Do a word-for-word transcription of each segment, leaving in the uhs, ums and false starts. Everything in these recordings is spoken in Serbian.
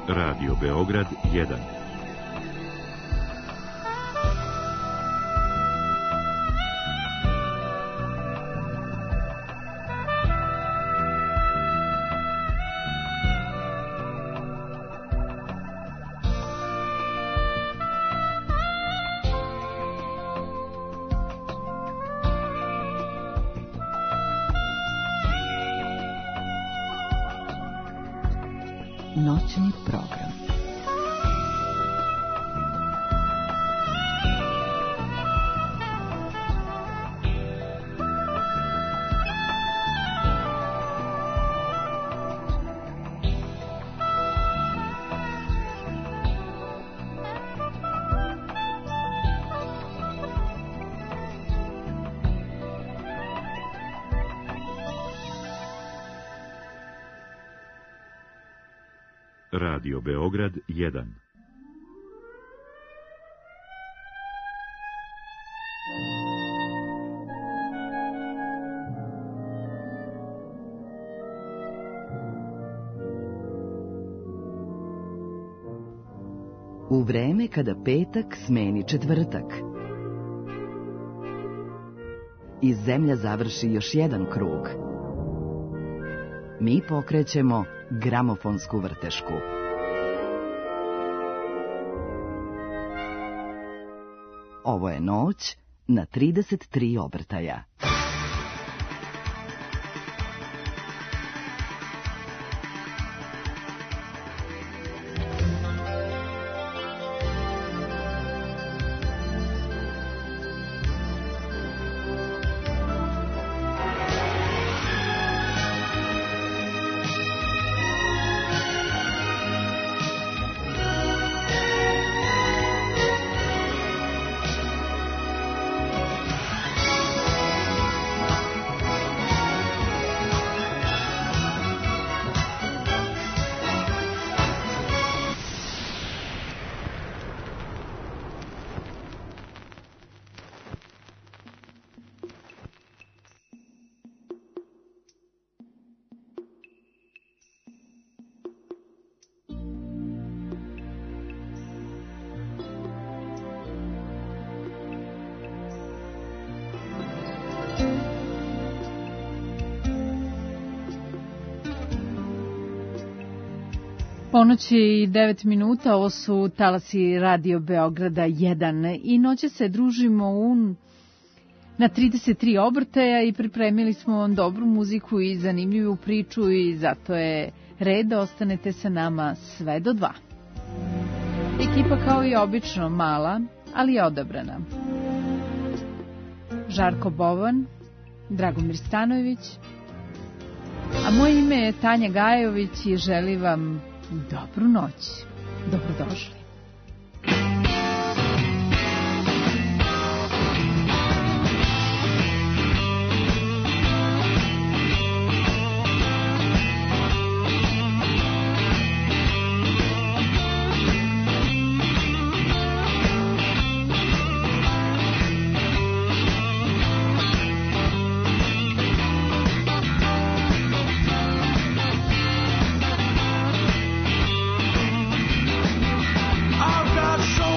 Radio Beograd jedan. Noćni program. Radio Beograd jedan. U vreme kada petak smeni četvrtak. I zemlja završi još jedan krug. Mi pokrećemo gramofonsku vrtešku. Ovo je noć na trideset tri obrtaja. Ponoć je i devet minuta, ovo su talasi Radio Beograda jedan i noće se družimo u, na trideset tri obrtaja i pripremili smo dobru muziku i zanimljivu priču i zato je red da ostanete sa nama sve do dva. Ekipa kao i obično mala, ali je odabrana. Žarko Bovan, Dragomir Stanojević, a moje ime je Tanja Gajović i želim vam dobru noć. Dobrodošli. So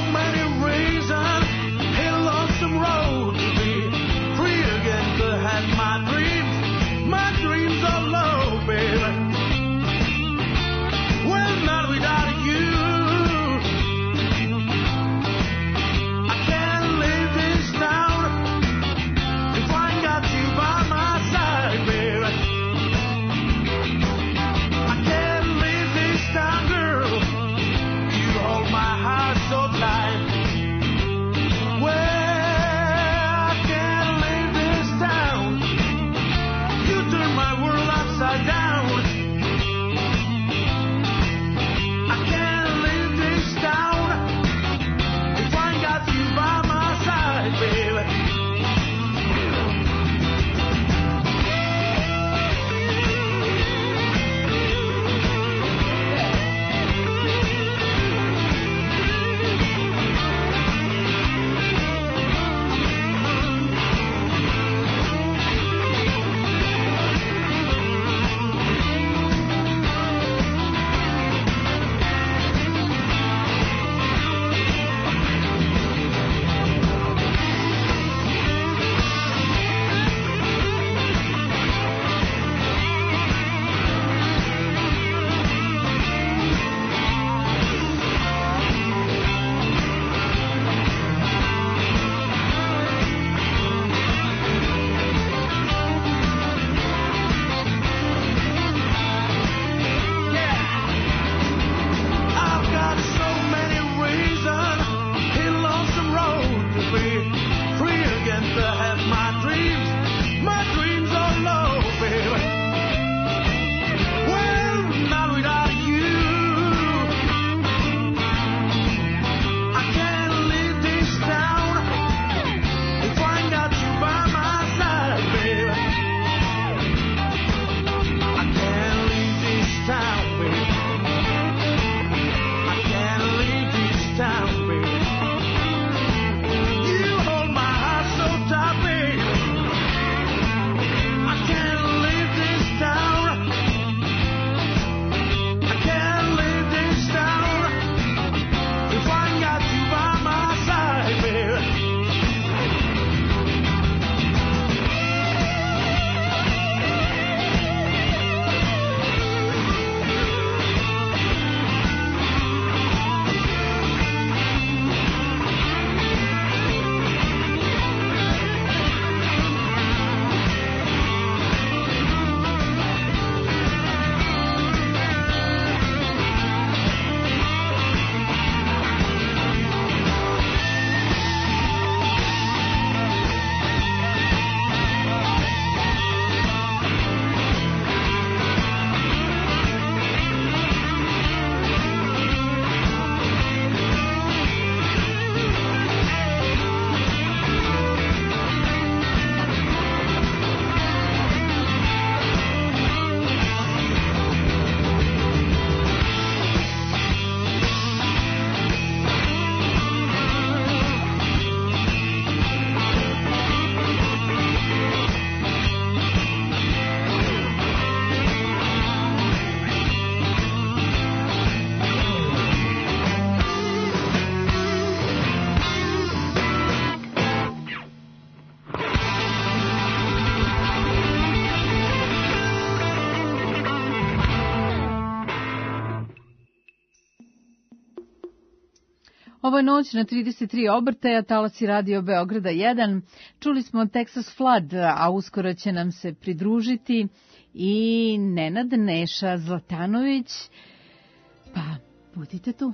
Ovo je noć na trideset tri obrtaja, talasi Radio Beograda jedan. Čuli smo Texas Flood, a uskoro će nam se pridružiti i Nenad Neša Zlatanović. Pa, budite tu.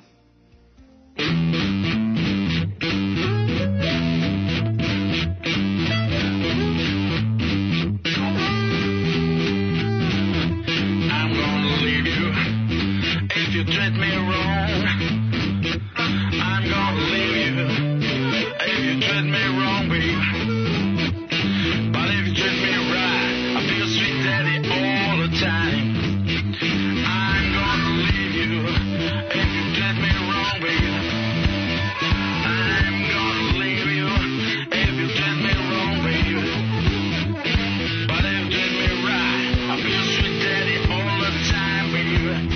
Treat me wrong, I'm gonna leave you. If you treat me wrong, babe, but if you treat me right, I feel sweet daddy all the time. I'm gonna leave you. If you treat me wrong, babe, I'm gonna leave you. If you treat me wrong, babe, but if you treat me right, I feel sweet daddy all the time, baby.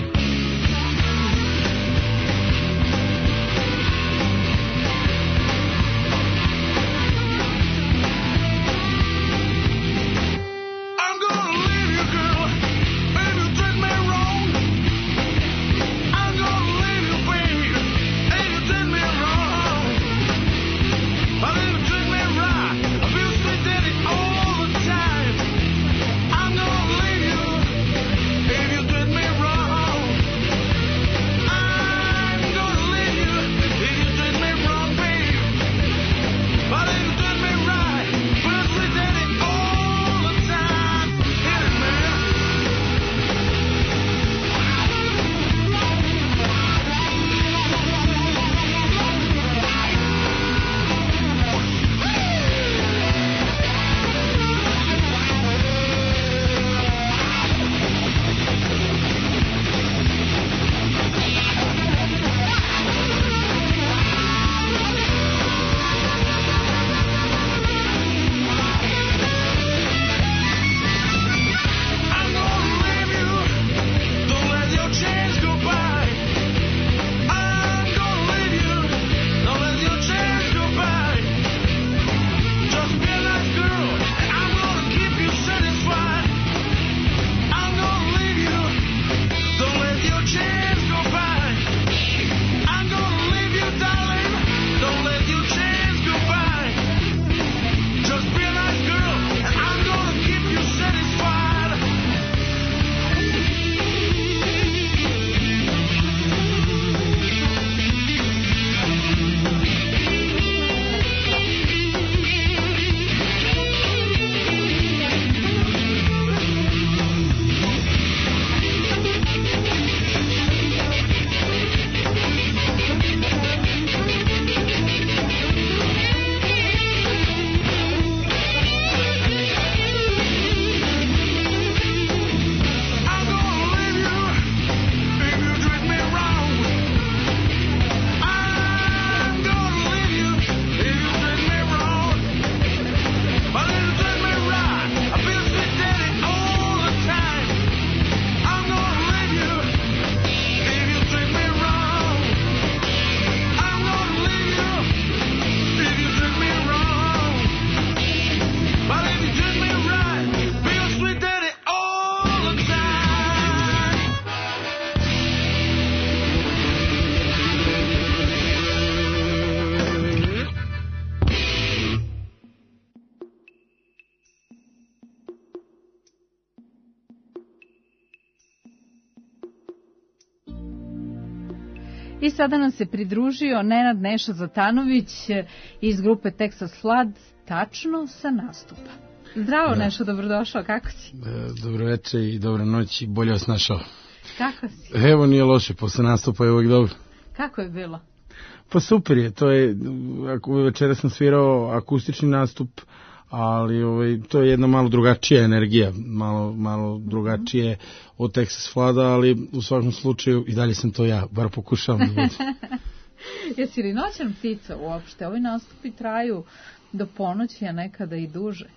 I sada nam se pridružio Nenad Neša Zlatanović iz grupe Texas Flood, tačno sa nastupa. Zdravo, da. Nešo, dobrodošao, kako si? Dobro večer i dobra noć i bolje vas našao. Kako si? Evo, nije loše, posle nastupa je uvijek dobro. Kako je bilo? Pa super je, to je, večera sam svirao akustični nastup, ali ovaj, to je jedna malo drugačija energija, malo, malo drugačije mm-hmm. od Texas Flooda, ali u svakom slučaju i dalje sam to ja, bar pokušavam da budem. Jesi li noćan ptica uopšte? Ovi nastupi traju do ponoći, a nekada i duže.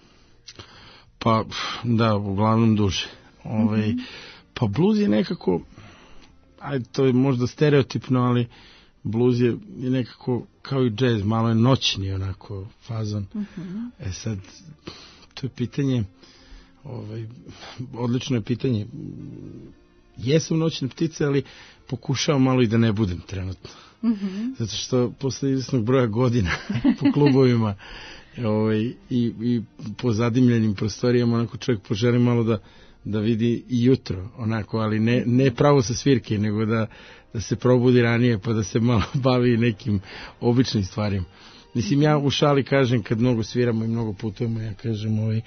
Pa, da, uglavnom duže. Ovaj, mm-hmm. Pa blues je nekako, ajde, to je možda stereotipno, ali blues je, je nekako kao i džez, malo je noćni onako fazon. Mm-hmm. E sad, to je pitanje, ovaj, odlično je pitanje. jesam noćna ptica, ali pokušavam malo i da ne budem trenutno. Mhm. Zato što posle izvesnog broja godina po klubovima ovaj, i, i po zadimljenim prostorijama, onako čovjek poželi malo da, da vidi i jutro, onako, ali ne, ne pravo sa svirke, nego da, da se probudi ranije, pa da se malo bavi nekim običnim stvarima. Mislim, ja u šali kažem, kad mnogo sviramo i mnogo putujemo, ja kažem ovaj,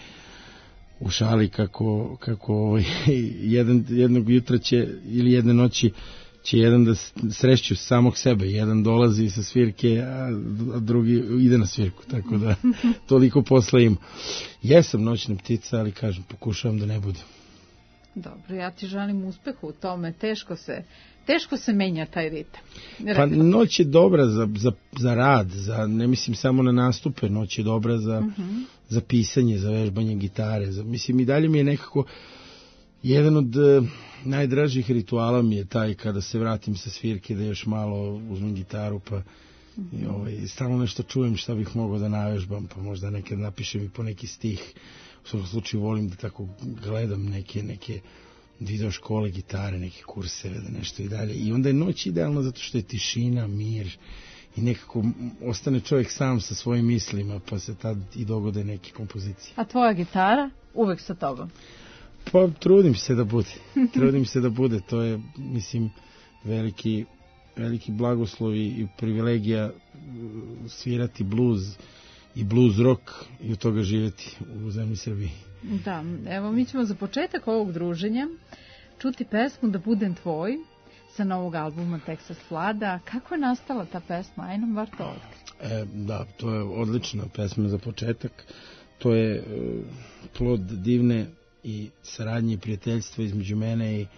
u šali kako, kako ovaj, jedan, jednog jutra će, ili jedne noći, će jedan da sreću samog sebe, jedan dolazi sa svirke, a drugi ide na svirku, tako da toliko posla ima. Jesam noćna ptica, ali kažem, pokušavam da ne budem. Dobro, ja ti želim uspeha u tome, teško se, teško se menja taj ritam. Pa noć je dobra za, za, za rad, za, ne mislim samo na nastupe, noć je dobra za, uh-huh. za pisanje, za vežbanje gitare, za, mislim i dalje mi je nekako jedan od uh, najdražih rituala mi je taj kada se vratim sa svirke da još malo uzmem gitaru pa mm-hmm. i, ovaj, stalno nešto čujem šta bih mogao da navežbam, pa možda nekad napišem i po neki stih. U svakom slučaju volim da tako gledam neke, neke video škole gitare, neke kurseve, da nešto i dalje. I onda je noć idealna zato što je tišina, mir i nekako ostane čovjek sam sa svojim mislima pa se tad i dogode neke kompozicije. A tvoja gitara uvek sa tobom? Pa trudim se da bude, trudim se da bude, to je, mislim, veliki, veliki blagoslov i privilegija svirati bluz i blues rock i od toga živjeti u zemlji Srbiji. Da, evo mi ćemo za početak ovog druženja čuti pesmu Da budem tvoj sa novog albuma Texas Vlada. Kako je nastala ta pesma? Aj nam bar to otkri. E, da, to je odlična pesma za početak. To je e, plod divne i saradnje i prijateljstva između mene i e,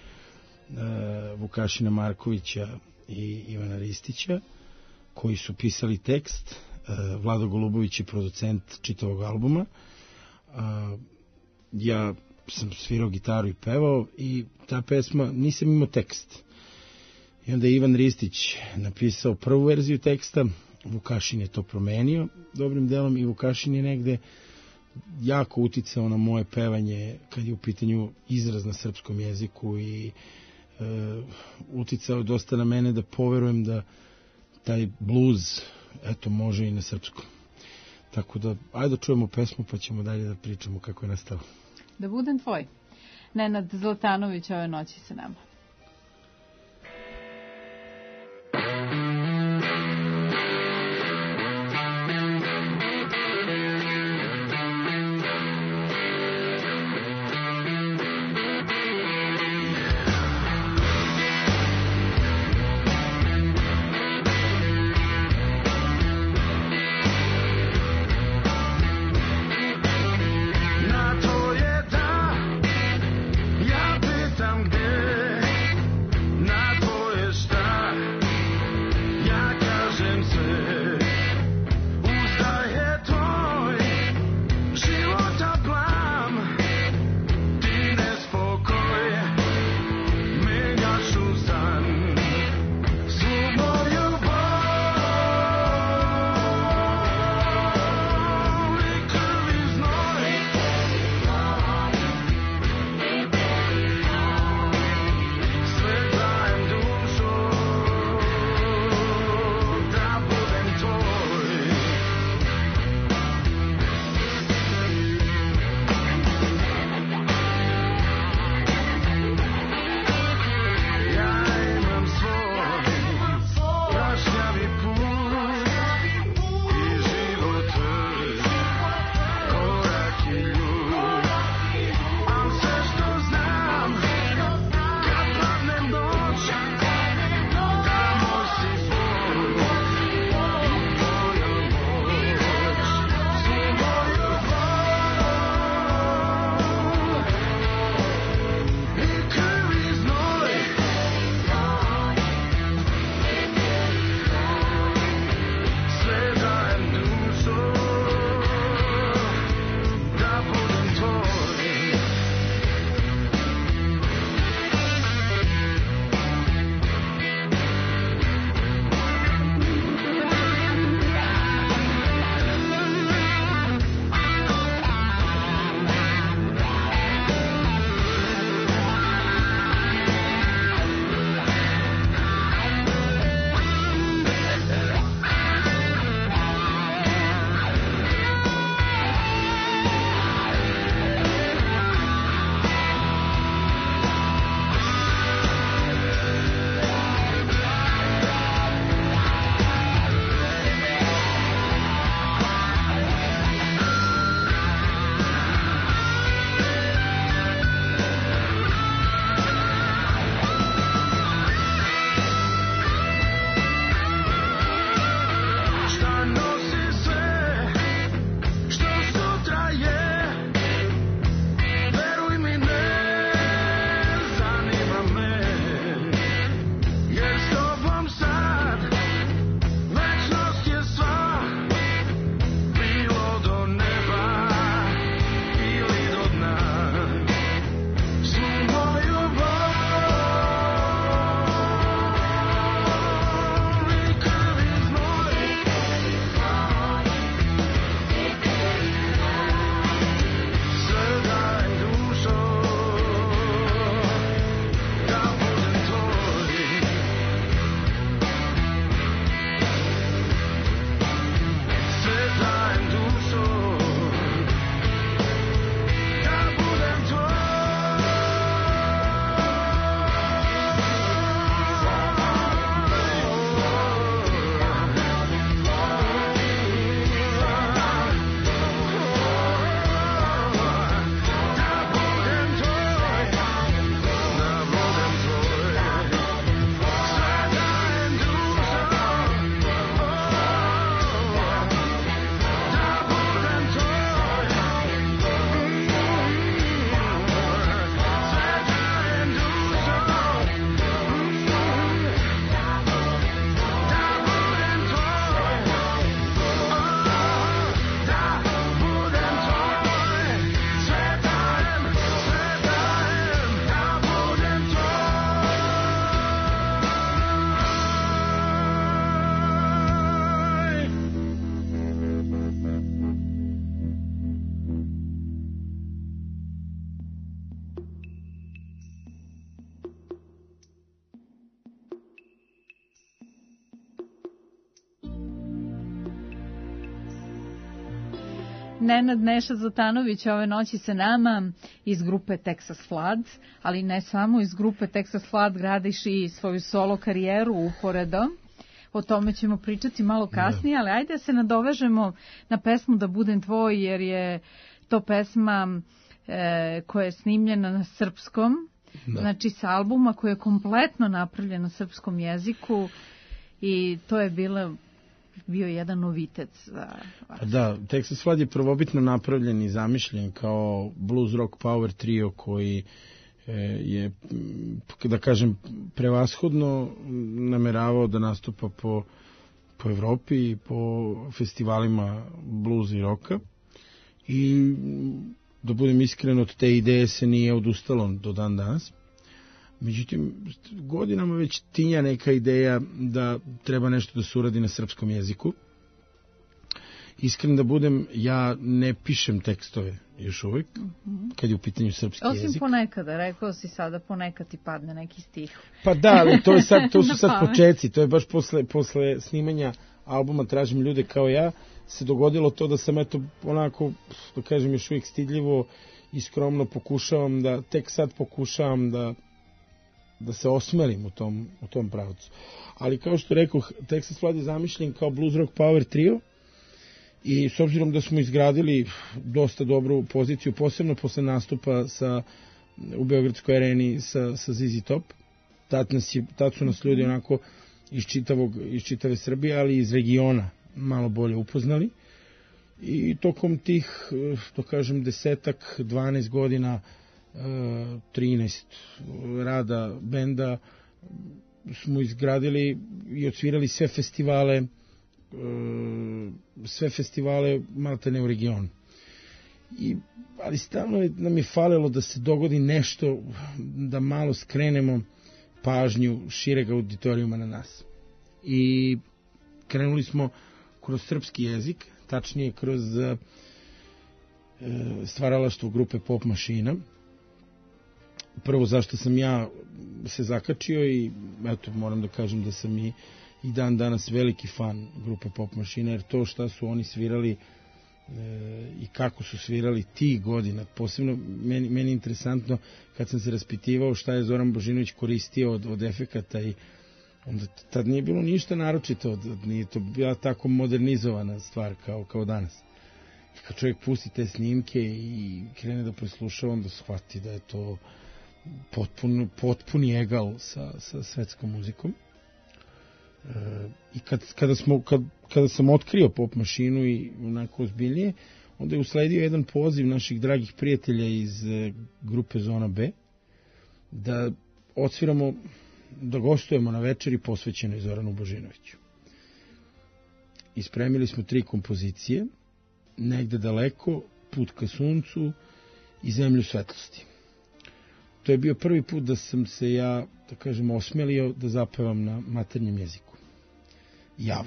Vukašina Markovića i Ivana Ristića, koji su pisali tekst. E, Vlado Golubović je producent čitavog albuma. E, ja sam svirao gitaru i pevao i ta pesma, nisam imao tekst. I onda je Ivan Ristić napisao prvu verziju teksta, Vukašin je to promenio dobrim delom i Vukašin je negde jako uticao na moje pevanje kad je u pitanju izraz na srpskom jeziku i e, uticao dosta na mene da poverujem da taj bluz eto može i na srpskom. Tako da, ajde da čujemo pesmu pa ćemo dalje da pričamo kako je nastalo. Da budem tvoj. Nenad Zlatanović ove noći sa nama. Na to je da, ja pitam gde Nenad Neša Zlatanović ove noći sa nama iz grupe Texas Flood, ali ne samo iz grupe Texas Flood, gradiš i svoju solo karijeru uporedo. O tome ćemo pričati malo kasnije, ali ajde da se nadovežemo na pesmu Da budem tvoj, jer je to pesma e, koja je snimljena na srpskom, da. Znači sa albuma koji je kompletno napravljen na srpskom jeziku i to je bilo, bio jedan novitet za vas. Da, Texas Flood je prvobitno napravljen i zamišljen kao blues rock power trio koji je, da kažem, prevashodno nameravao da nastupa po, po Evropi i po festivalima blues i roka i da budem iskren, od te ideje se nije odustalo do dan danas. Međutim, godinama već tinja neka ideja da treba nešto da se uradi na srpskom jeziku. Iskren da budem, ja ne pišem tekstove još uvijek, mm-hmm. kad je u pitanju srpski Osim jezik. Osim ponekada, rekao si sada, ponekad ti padne neki stih. Pa da, ali to, je sad, to su sad počeci, to je baš posle, posle snimanja albuma Tražim ljude kao ja, se dogodilo to da sam eto onako, da kažem, još uvijek stidljivo i skromno pokušavam da, tek sad pokušavam da da se osmelim u tom, u tom pravcu. Ali kao što rekao, Texas Flood je zamišljen kao blues rock power trio i s obzirom da smo izgradili dosta dobru poziciju, posebno posle nastupa sa, u Beogradskoj areni sa, sa Z Z Top, tad, nas je, tad su nas ljudi onako iz, čitavog, iz čitave Srbije, ali iz regiona malo bolje upoznali i tokom tih, to kažem, desetak, dvanaest godina, trinaest rada benda smo izgradili i odsvirali sve festivale sve festivale maltene u regionu. I, ali stalno je, nam je falilo da se dogodi nešto, da malo skrenemo pažnju šireg auditorijuma na nas. I krenuli smo kroz srpski jezik, tačnije kroz uh, stvaralaštvo grupe Pop Mašina. Prvo zašto sam ja se zakačio i eto moram da kažem da sam i, i dan danas veliki fan grupe Pop Mašina, jer to šta su oni svirali e, i kako su svirali tih godina, posebno meni, meni interesantno kad sam se raspitivao šta je Zoran Božinović koristio od, od efekata i onda tad nije bilo ništa naročito, od, od, nije to bila tako modernizovana stvar kao, kao danas. I kad čovjek pusti te snimke i krene da preslušava, onda shvati da je to potpun, potpuni egal sa, sa svetskom muzikom. E, I kad, kada, smo, kad, kada sam otkrio Pop Mašinu i onako ozbiljnije, onda je usledio jedan poziv naših dragih prijatelja iz e, grupe Zona B da odsviramo, da gostujemo na večeri posvećenoj Zoranu Božinoviću. Ispremili smo tri kompozicije: Negde daleko, Put ka suncu i Zemlju svetlosti. To je bio prvi put da sam se ja, da kažem, osmelio da zapevam na maternjem jeziku. Javno.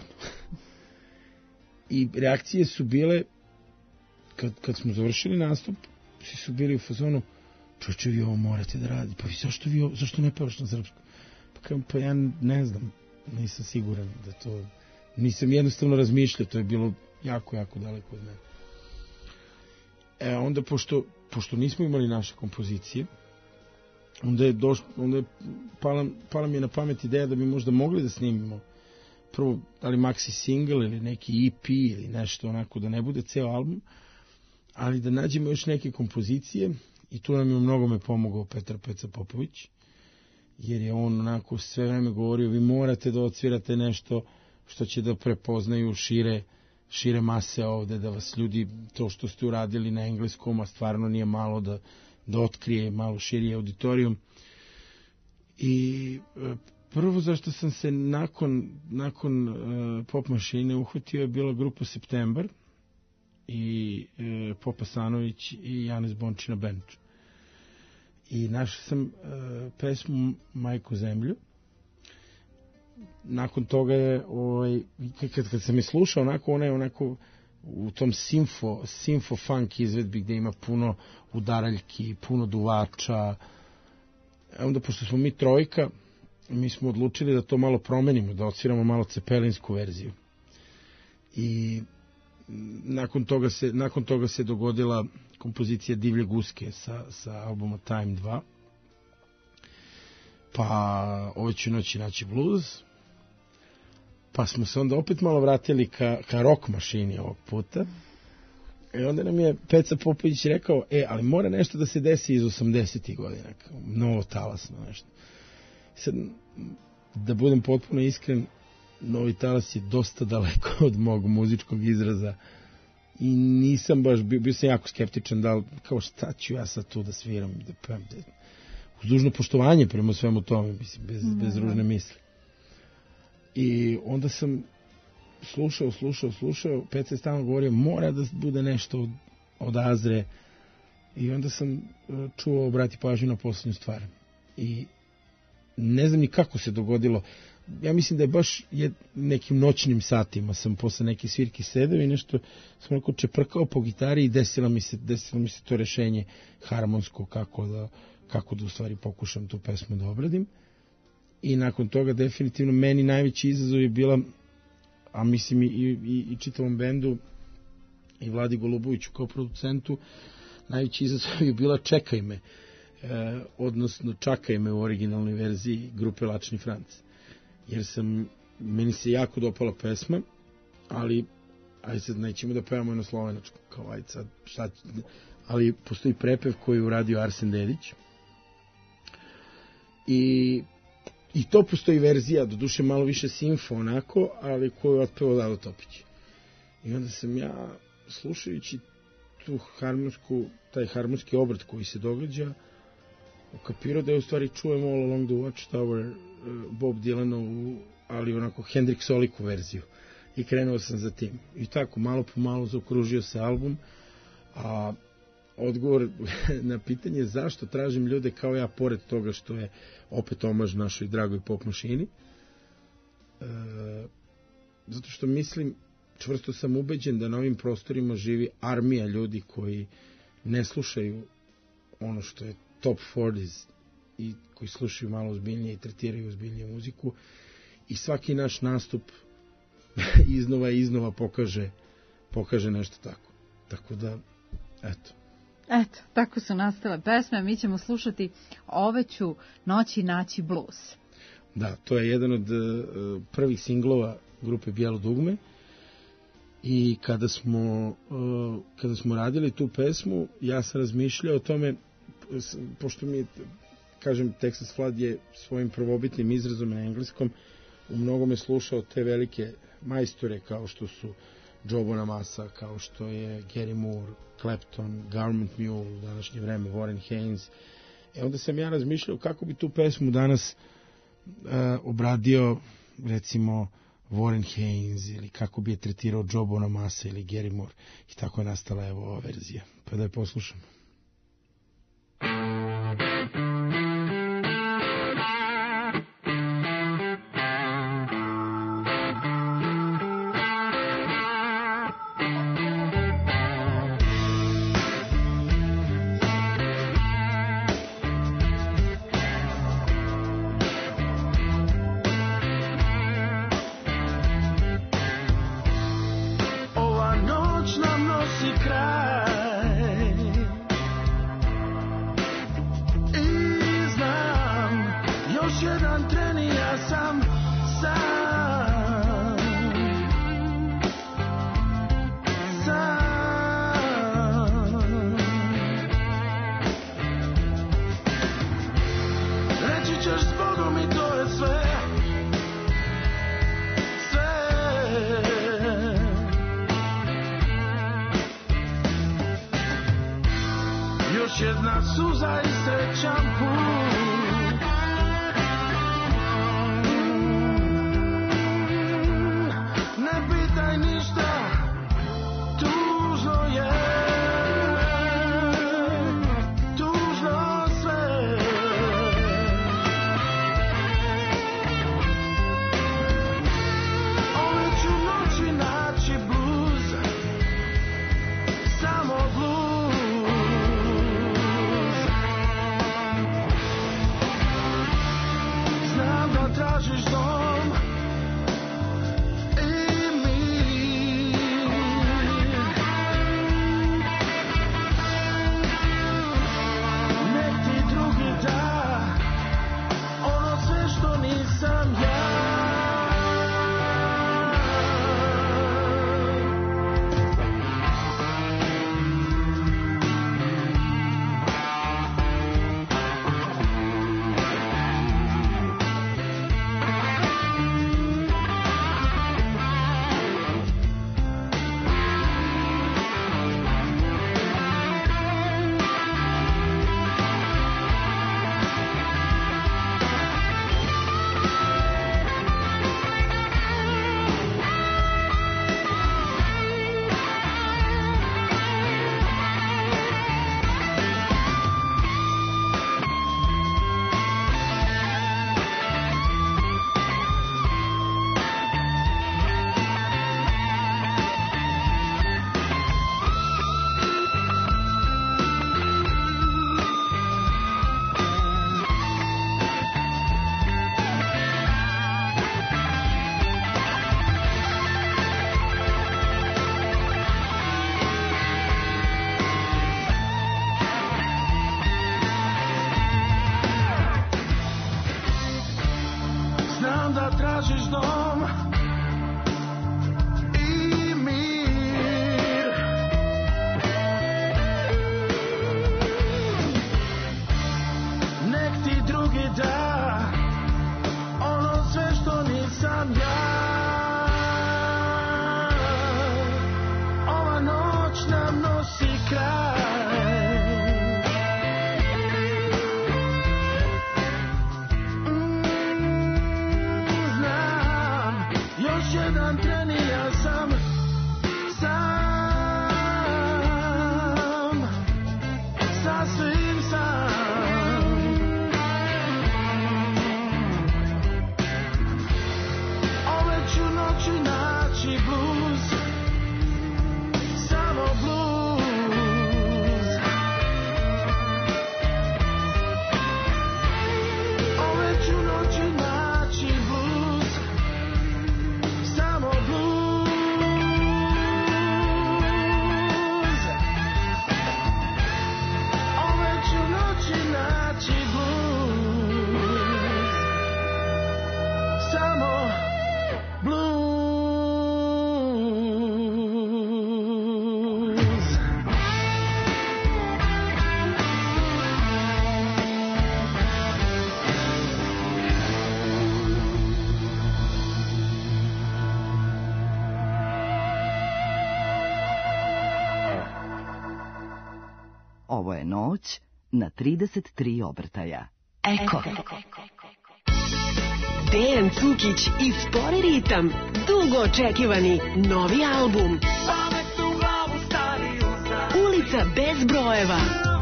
I reakcije su bile, kad, kad smo završili nastup, svi su bili u fazonu: čoče, vi ovo morate da radite. Pa vi, zašto, vi ovo, zašto ne pevaš na srpskom? Pa kao, pa ja ne znam, nisam siguran da to, nisam jednostavno razmišljao, to je bilo jako, jako daleko od mene. E, onda, pošto, pošto nismo imali naše kompozicije, onda je, doš, onda je pala, pala mi je na pamet ideja da bi možda mogli da snimimo prvo, da li maxi single ili neki E P ili nešto onako, da ne bude ceo album, ali da nađemo još neke kompozicije, i tu nam je u mnogome pomogao Petar Peca Popović, jer je on onako sve vreme govorio: vi morate da odsvirate nešto što će da prepoznaju šire šire mase ovde, da vas ljudi, to što ste uradili na engleskom, a stvarno nije malo, da, da otkrije malo širi auditorijum. I prvo zašto sam se nakon, nakon uh, Pop Mašine uhvatio je bila grupa September i uh, Popa Sanović i Janez Bonči na benču. I našao sam uh, pesmu Majku zemlju. Nakon toga je, ovaj, kad, kad sam je slušao, onako, ona je onako u tom simfo, simfo funk izvedbi gde ima puno udaraljki, puno duvača. Onda, pošto smo mi trojka, mi smo odlučili da to malo promenimo, da odsviramo malo cepelinsku verziju. I nakon toga se, nakon toga se dogodila kompozicija Divlje guske sa, sa albuma Time dva. Pa Ove ću noći naći blues. Pa smo se onda opet malo vratili ka, ka rock mašini ovog puta. I onda nam je Peca Popović rekao, e, ali mora nešto da se desi iz osamdesetih godina. Novo talasno nešto. Sad, da budem potpuno iskren, Novi talas je dosta daleko od mog muzičkog izraza i nisam baš, bio, bio sam jako skeptičan da li, kao šta ću ja sad tu da sviram, da pevam, da, uz dužno poštovanje prema svemu tome, mislim, bez, mm. bez ružne misli. I onda sam slušao, slušao, slušao, Peca je stalno govorio, mora da bude nešto od, od Azre, i onda sam čuo, obrati pažnju na poslednju stvar. I ne znam ni kako se dogodilo. Ja mislim da je baš je nekim noćnim satima sam posle neke svirke sedeo i nešto sam onako čeprkao po gitari i desilo mi se, desilo mi se to rešenje harmonsko kako da, kako da u stvari pokušam tu pesmu da obradim. I nakon toga definitivno meni najveći izazov je bila, a mislim i, i, i čitavom bendu i Vladi Goluboviću kao producentu, najveći izazov je bila Čekaj me, e, odnosno Čakaj me u originalnoj verziji grupe Lačni Franc. Jer sam, meni se jako dopala pesma, ali ajde sad nećemo da pevamo na slovenačku, kao ajde sad, šta, ali postoji prepev koji je uradio Arsen Dedić. I, i to postoji verzija, doduše malo više simfo onako, ali koju je otpevao Lado Topić. I onda sam ja, slušajući tu harmonsku, taj harmonski obrat koji se događa, ukapirao da je u stvari čujemo All Along the Watchtower Bob Dylanovu, ali onako Hendrik Soliku verziju. I krenuo sam za tim. I tako, malo po malo zaokružio se album. A odgovor na pitanje zašto tražim ljude kao ja, pored toga što je opet omaž našoj dragoj pop mašini. E, zato što mislim, čvrsto sam ubeđen da na ovim prostorima živi armija ljudi koji ne slušaju ono što je top četrdeset i koji slušaju malo ozbiljnije i tretiraju ozbiljnije muziku, i svaki naš nastup iznova i iznova pokaže, pokaže nešto tako. Tako da, eto. Eto, tako su nastale pesme. Mi ćemo slušati Ove ću noći naći blues. Da, to je jedan od uh, prvih singlova grupe Bijelo dugme, i kada smo, uh, kada smo radili tu pesmu, ja sam razmišljao o tome, pošto mi je, kažem, Texas Flood je svojim prvobitnim izrazom na engleskom u mnogome slušao te velike majstore kao što su Joe Bonamassa, kao što je Gary Moore, Clapton, Government Mule, u današnje vreme Warren Haynes. E onda sam ja razmišljao kako bi tu pesmu danas uh, obradio, recimo, Warren Haynes, ili kako bi je tretirao Joe Bonamassa ili Gary Moore. I tako je nastala evo ova verzija. Pa da je poslušamo. Samo blues. tražiš dom i mir. Nek ti drugi da ono sve što nisam ja. Ova noć nam nosi kraj. Jedan tren i ja sam sam, sasvim sam. Ove ću noći naći blues, samo blues. Ove ću noći naći blues, samo blues. Ove ću noći naći blues, samo blues. Ovo je noć na trideset tri obrtaja. Eko. Dejan Cukić i Spori ritam. Dugo očekivani novi album. Ulica bez brojeva.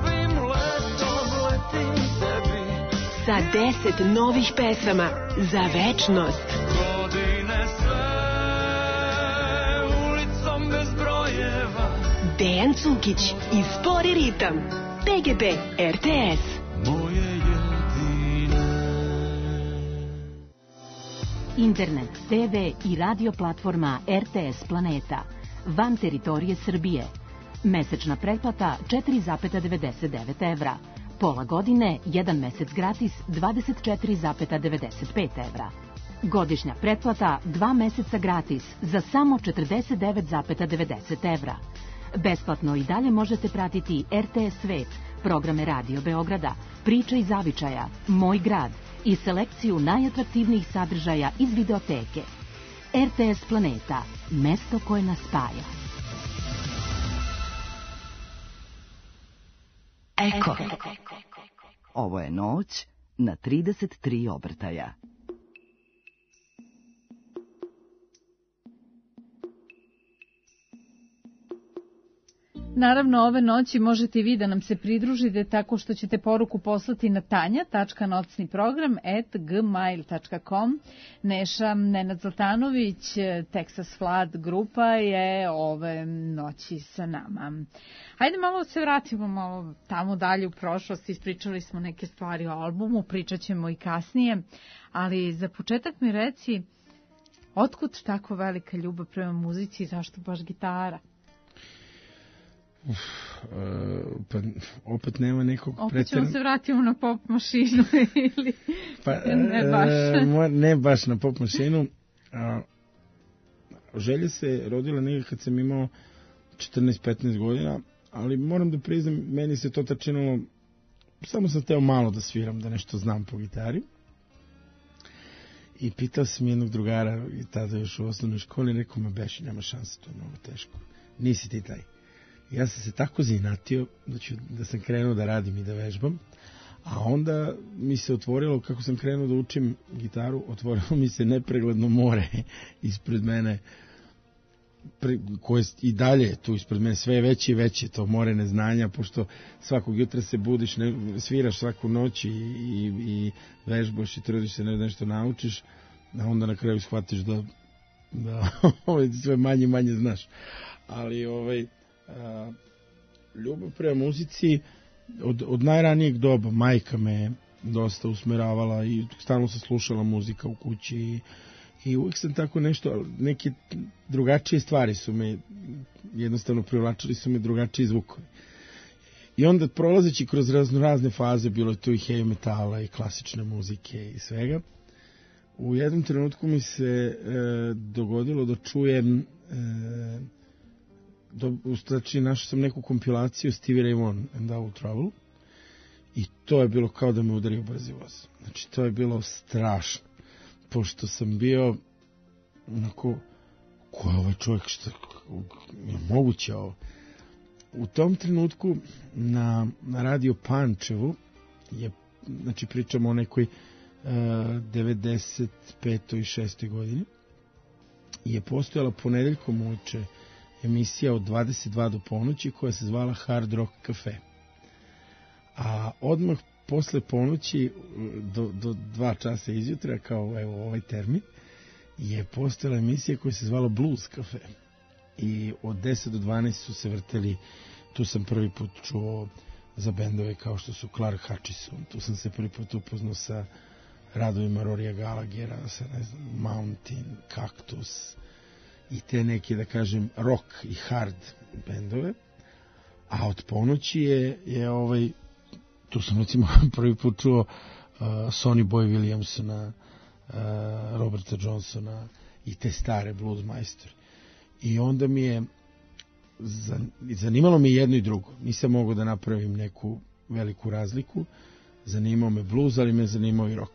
Sa deset novih pesama za večnost. Dejan Cukić i Spori ritam. P G P R T S. Internet, te ve i radio platforma R T S Planeta. Van teritorije Srbije. Mesečna pretplata četiri zarez devedeset devet evra. Pola godine, jedan mesec gratis dvadeset četiri zarez devedeset pet evra. Godišnja pretplata dva meseca gratis za samo četrdeset devet zarez devedeset evra. Besplatno i dalje možete pratiti R T S Svet, programe Radio Beograda, Priče iz zavičaja, Moj grad i selekciju najatraktivnijih sadržaja iz videoteke. R T S Planeta, mesto koje nas spaja. Eko. Ovo je noć na trideset tri obrtaja. Naravno, ove noći možete i vi da nam se pridružite tako što ćete poruku poslati na tanja tačka nocni program at gmail tačka com. Neša Nenad Zlatanović, Texas Flood grupa je ove noći sa nama. Hajde malo se vratimo malo tamo dalje u prošlost, ispričali smo neke stvari o albumu, pričat ćemo i kasnije, ali za početak mi reci, otkud tako velika ljubav prema muzici i zašto baš gitara? Uf, uh, pa opet nema nekog opet pretjeran... ćemo se vratimo na pop mašinu ili pa, ne baš uh, ne baš na pop mašinu. Uh, želja se rodila negdje kad sam imao četrnaest petnaest godina, ali moram da priznam, meni se to tačinilo, samo sam teo malo da sviram, da nešto znam po gitari. I pitao sam jednog drugara, i tada još u osnovnoj školi, rekao me, beši, nema šanse, to je mnogo teško, nisi ti taj. Ja sam se tako zinatio da, ću, da sam krenuo da radim i da vežbam, a onda mi se otvorilo, kako sam krenuo da učim gitaru, otvorilo mi se nepregledno more ispred mene, pre, koje i dalje tu ispred mene, sve je veće i veće, to more neznanja, pošto svakog jutra se budiš, ne, sviraš svaku noć i, i, i vežbaš i trudiš se ne, nešto naučiš, a onda na kraju shvatiš da, da ovaj, sve manje i manje znaš. Ali ovaj... A, ljubav prema muzici od, od najranijeg doba, majka me dosta usmeravala i stalno se slušala muzika u kući i, i uvijek sam tako nešto, neke drugačije stvari su me jednostavno privlačili su me drugačiji zvukovi. I onda prolazeći kroz razno razne faze, bilo je tu i heavy metala i klasične muzike i svega, u jednom trenutku mi se e, dogodilo da čujem e, do, znači našao sam neku kompilaciju Stevie Ray Vaughan and Double Trouble i to je bilo kao da me udario brzi voz. Znači to je bilo strašno, pošto sam bio onako, ko je ovaj čovjek, što je moguće ovo. U tom trenutku na, na radio Pančevu je, znači pričamo o nekoj uh, devedeset petoj i šestoj godini, je postojala ponedeljkom uveče emisija od dvadeset dva do ponoći koja se zvala Hard Rock Cafe. A odmah posle ponoći do, do dva časa izjutra, kao evo ovaj termin, je postojala emisija koja se zvala Blues Cafe. I od deset do dvanaest su se vrteli, tu sam prvi put čuo za bendove kao što su Clark Hutchison, tu sam se prvi put upoznao sa radovima Rorija Gallaghera, sa ne znam, Mountain, Cactus i te neke, da kažem, rock i hard bendove. A od ponoći je, je ovaj, tu sam recimo prvi put čuo uh, Sonny Boy Williamsona, uh, Roberta Johnsona i te stare blues majstori. I onda mi je zanimalo me jedno i drugo. Nisam mogao da napravim neku veliku razliku. Zanimao me blues, ali me zanimao i rock.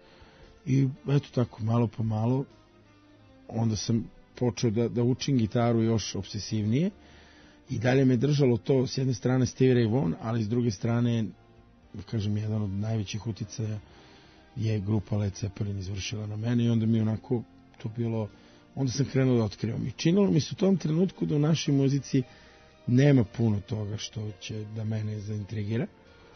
I eto tako, malo po malo, onda sam počeo da, da učim gitaru još obsesivnije i dalje me držalo to, s jedne strane Stevie Ray Vaughan, ali s druge strane, da kažem, jedan od najvećih uticaja je grupa Led Zeppelin izvršila na mene i onda mi onako to bilo, onda sam krenuo da otkrivam. I činilo mi se u tom trenutku da u našoj muzici nema puno toga što će da mene zaintrigira,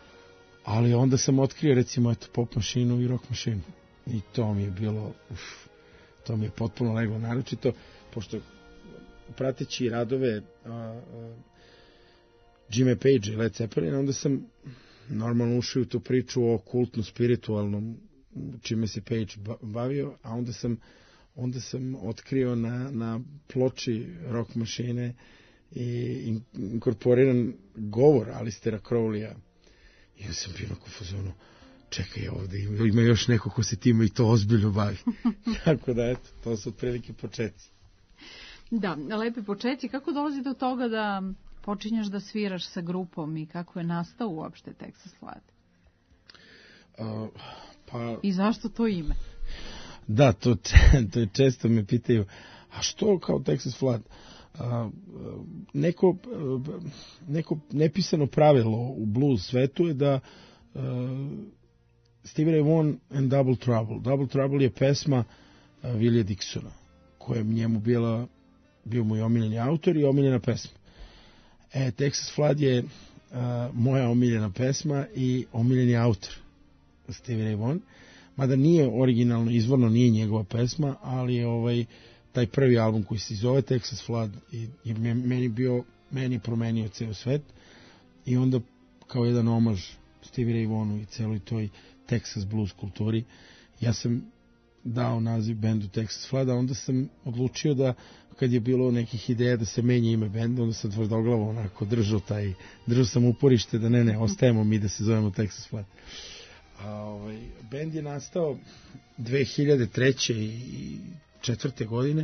ali onda sam otkrio recimo eto pop mašinu i rock mašinu i to mi je bilo, uf, to mi je potpuno leglo, naročito pošto prateći radove a, a, Jimmy Page i Led Zeppelin, onda sam normalno ušao u tu priču o kultno-spiritualnom čime se Page bavio, a onda sam onda sam otkrio na, na ploči rock mašine i inkorporiran govor Alistera Crowleya i ja sam bio na fazonu, čekaj ovde, ima, ima još neko ko se time i to ozbiljno bavi. Tako da, eto, to su otprilike početci. Da, lepi početci. Kako dolazi do toga da počinješ da sviraš sa grupom i kako je nastao uopšte Texas Flood? Uh, pa... I zašto to ime? Da, to, to je često me pitaju, a što kao Texas Flood? Uh, neko, neko nepisano pravilo u blues svetu je da uh, Stevie Ray Vaughan and Double Trouble. Double Trouble je pesma uh, Willija Dixona, koja je njemu bila, bio mu i omiljeni autor i omiljena pesma. E, Texas Flood je uh, moja omiljena pesma i omiljeni autor Stevie Ray Vaughan. Mada nije originalno, izvorno nije njegova pesma, ali je ovaj, taj prvi album koji se zove Texas Flood i, i meni bio, meni promenio ceo svet i onda kao jedan omaž Stevie Ray Vaughanu i celoj toj Texas blues kulturi, ja sam dao naziv bendu Texas Flood, a onda sam odlučio da kad je bilo nekih ideja da se menja ime benda, onda sam tvrdoglavo onako držao taj, držao sam uporište da ne, ne, ostajemo mi da se zovemo Texas Flood. A ovaj, bend je nastao dve hiljade treće i četvrte godine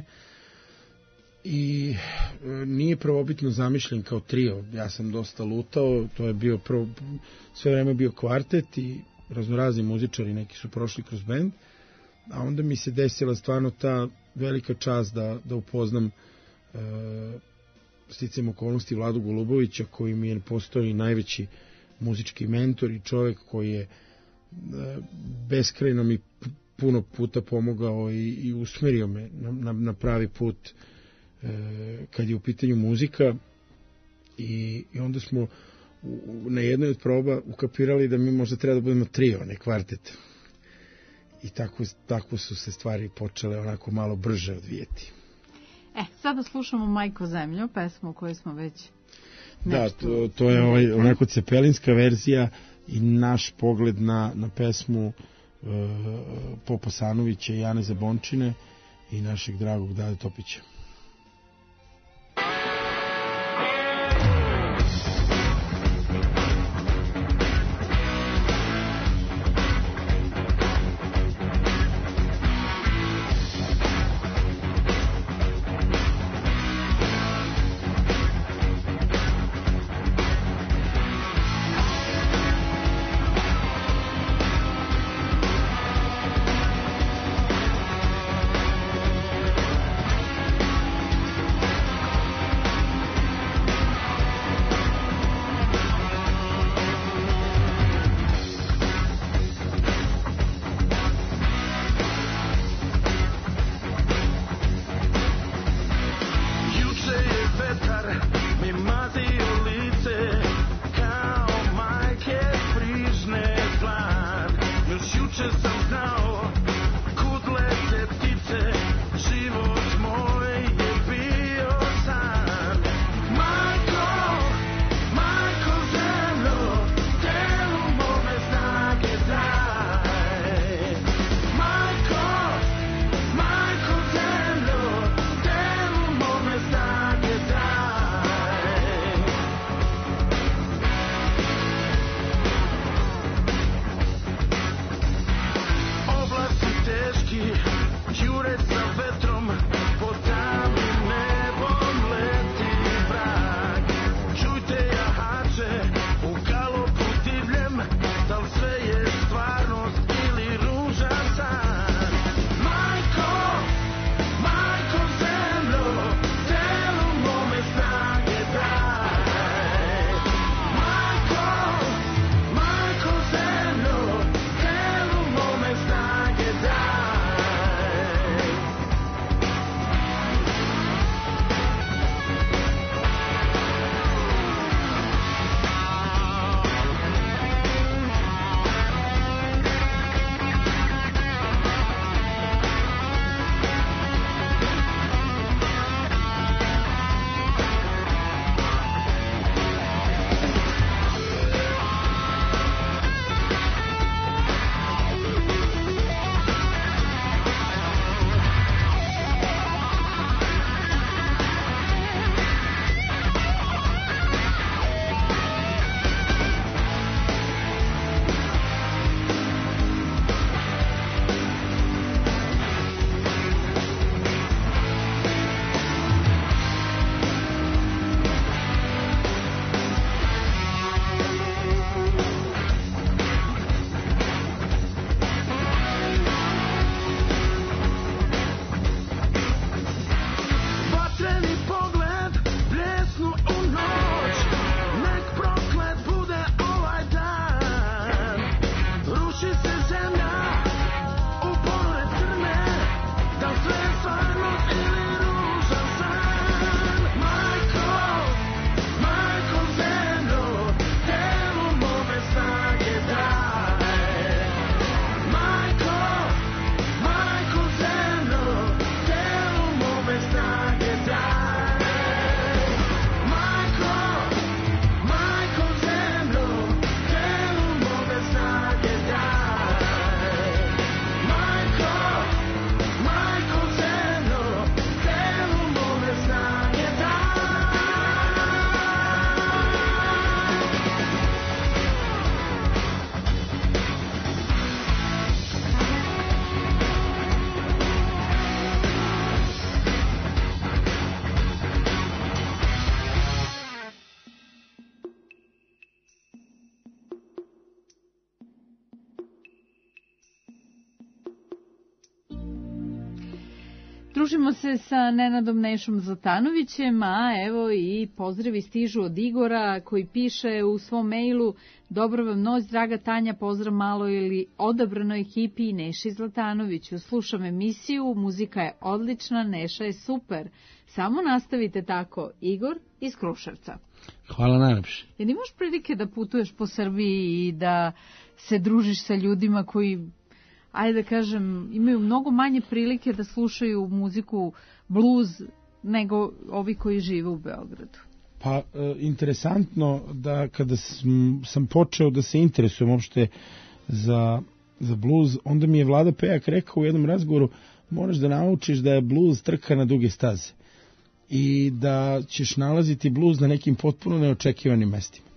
i e, nije prvobitno zamišljen kao trio. Ja sam dosta lutao, to je bio prvo, sve vreme bio kvartet i raznorazni muzičari, neki su prošli kroz bend, a onda mi se desila stvarno ta velika čast da, da upoznam e, sticam okolnosti Vladu Golubovića, koji mi je postao i najveći muzički mentor i čovjek koji je beskrajno mi puno puta pomogao i, i usmerio me na, na, na pravi put e, kad je u pitanju muzika i, i onda smo u, na jednoj od proba ukapirali da mi možda treba da budemo trio, ne kvartet i tako, tako su se stvari počele onako malo brže odvijeti. E, sada slušamo Majko zemljo, pesmu koju smo već nešto... Da, to, to je ovaj, onako cepelinska verzija i naš pogled na, na pesmu e, Popa Sanovića i Jane Zabončine i našeg dragog Dade Topića. Družimo se sa Nenadom Nešom Zlatanovićem, a evo i pozdravi stižu od Igora koji piše u svom mailu: dobro vam noć, draga Tanja, pozdrav malo ili odabranoj ekipi i Neši Zlatanoviću. Slušam emisiju, muzika je odlična, Neša je super. Samo nastavite tako. Igor iz Kruševca. Hvala najlepše. Jer imaš prilike da putuješ po Srbiji i da se družiš sa ljudima koji, ajde da kažem, imaju mnogo manje prilike da slušaju muziku blues nego ovi koji žive u Beogradu? Pa, e, interesantno da kada sam, sam počeo da se interesujem uopšte za, za blues, onda mi je Vlada Pejak rekao u jednom razgovoru: moraš da naučiš da je blues trka na duge staze i da ćeš nalaziti blues na nekim potpuno neočekivanim mestima.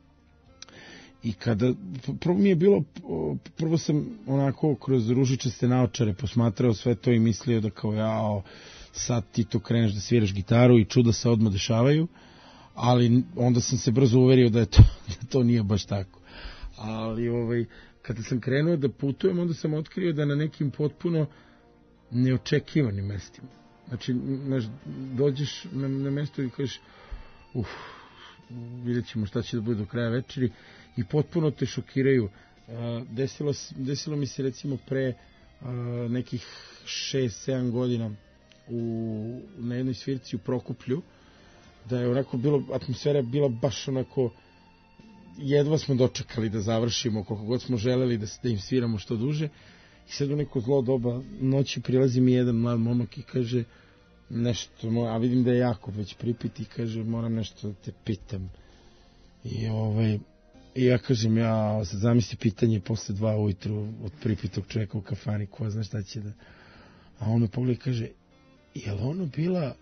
I kada, prvo mi je bilo, prvo sam onako kroz ružičaste naočare posmatrao sve to i mislio da kao jao, sad ti to kreneš da sviraš gitaru i čuda se odmah dešavaju, ali onda sam se brzo uverio da je to, da to nije baš tako. Ali ovaj, kada sam krenuo da putujem, onda sam otkrio da na nekim potpuno neočekivanim mestima. Znači, znaš, dođeš na, na mesto i kažeš, uf, vidjet ćemo šta će da bude do kraja večeri, i potpuno te šokiraju. Desilo, desilo mi se recimo pre nekih šest sedam godina u, na jednoj svirci u Prokuplju, da je onako bilo, atmosfera bila baš onako, jedva smo dočekali da završimo, koliko god smo želeli da, da im sviramo što duže, i sad u neko zlo doba noći prilazi mi jedan mlad momak i kaže nešto, a vidim da je jako već pripit, i kaže moram nešto da te pitam. I ovaj, i ja kažem, ja sad zamisli pitanje posle dva ujutru od pripitog čovjeka u kafani, ko zna šta će da... A on me pogleda i kaže, je li ono bila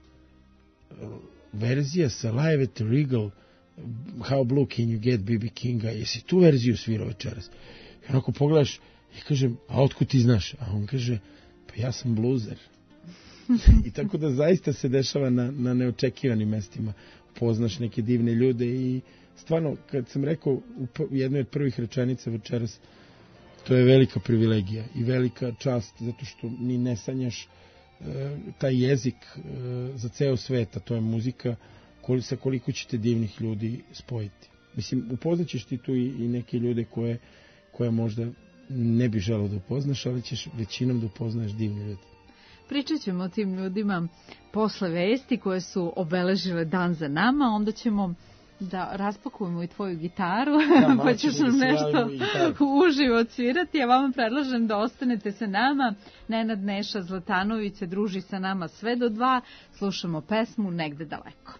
verzija sa Live at the Regal How Blue Can You Get B B Kinga, jesi tu verziju svirao večeras? I onako pogledaš i kažem, a otkud ti znaš? A on kaže, pa ja sam bluzer. I tako da zaista se dešava na, na neočekivanim mestima. Poznaš neke divne ljude i stvarno, kad sam rekao u jednoj od prvih rečenica večeras, to je velika privilegija i velika čast, zato što ni ne sanjaš e, taj jezik e, za ceo svet, a to je muzika, koli, sa koliko ćete divnih ljudi spojiti. Mislim, upoznaćeš ti tu i, i neke ljude koje, koje možda ne bi želeo da upoznaš, ali ćeš većinom da upoznaš divne ljude. Pričat ćemo o tim ljudima posle vesti koje su obeležile dan za nama, onda ćemo da raspakujemo i tvoju gitaru, da, pa ćeš nam da nešto uživo odsvirati, a vama predlažem da ostanete sa nama. Nenad Neša Zlatanović se druži sa nama sve do dva, slušamo pesmu Negde daleko.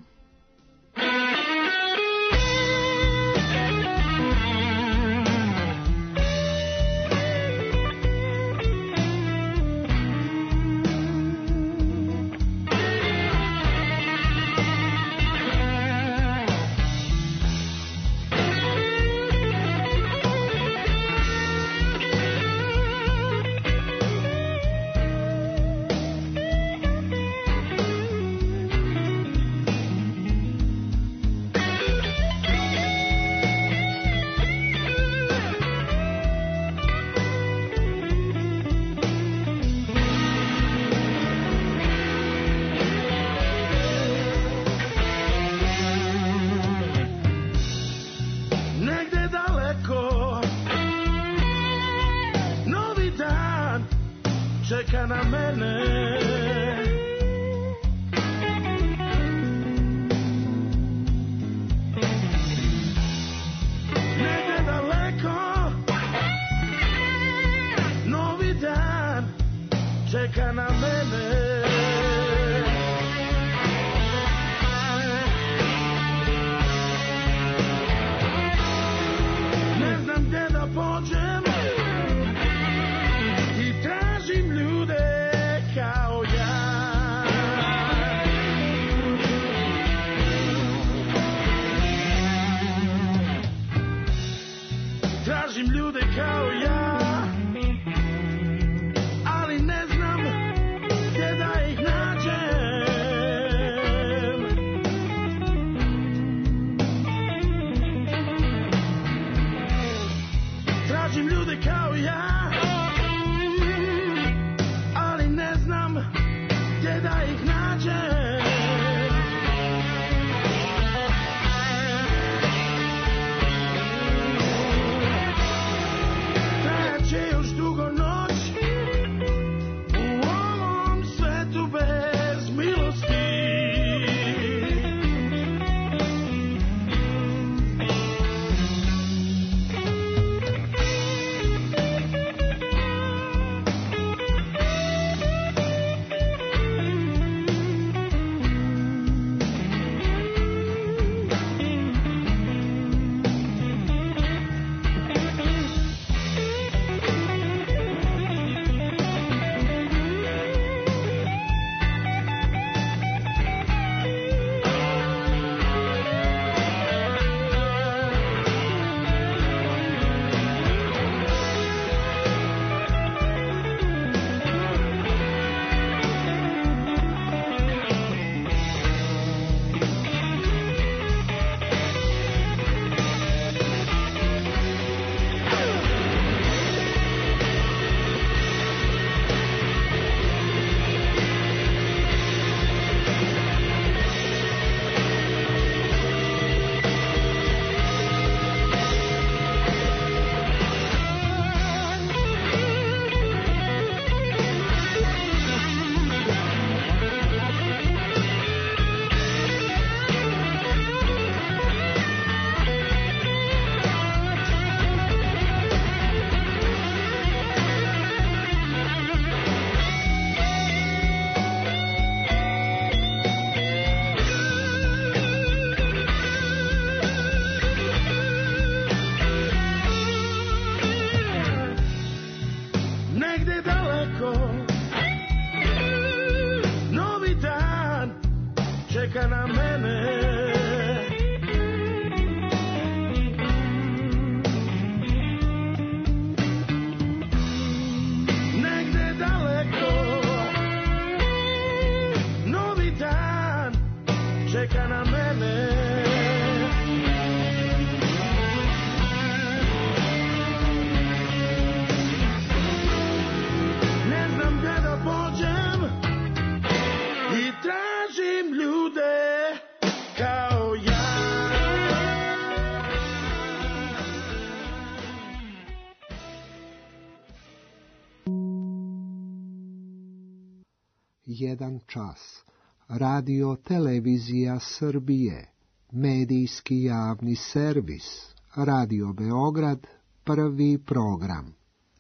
mene. Ne znam gde da pođem i tražim ljude kao ja. Tražim ljude kao ja, ali ne znam gdje da ih nađem. Tražim ljude kao ja, ali ne znam gdje da ih nađem. Trajaće još dugo noć u ovom svetu bez milosti. Negde daleko novi dan čeka na mene. Negde daleko novi dan čeka na mene. Ne znam gde da pođem i tražim ljude kao ja. Jedan čas. Radio Televizija Srbije. Medijski javni servis. Radio Beograd. Prvi program.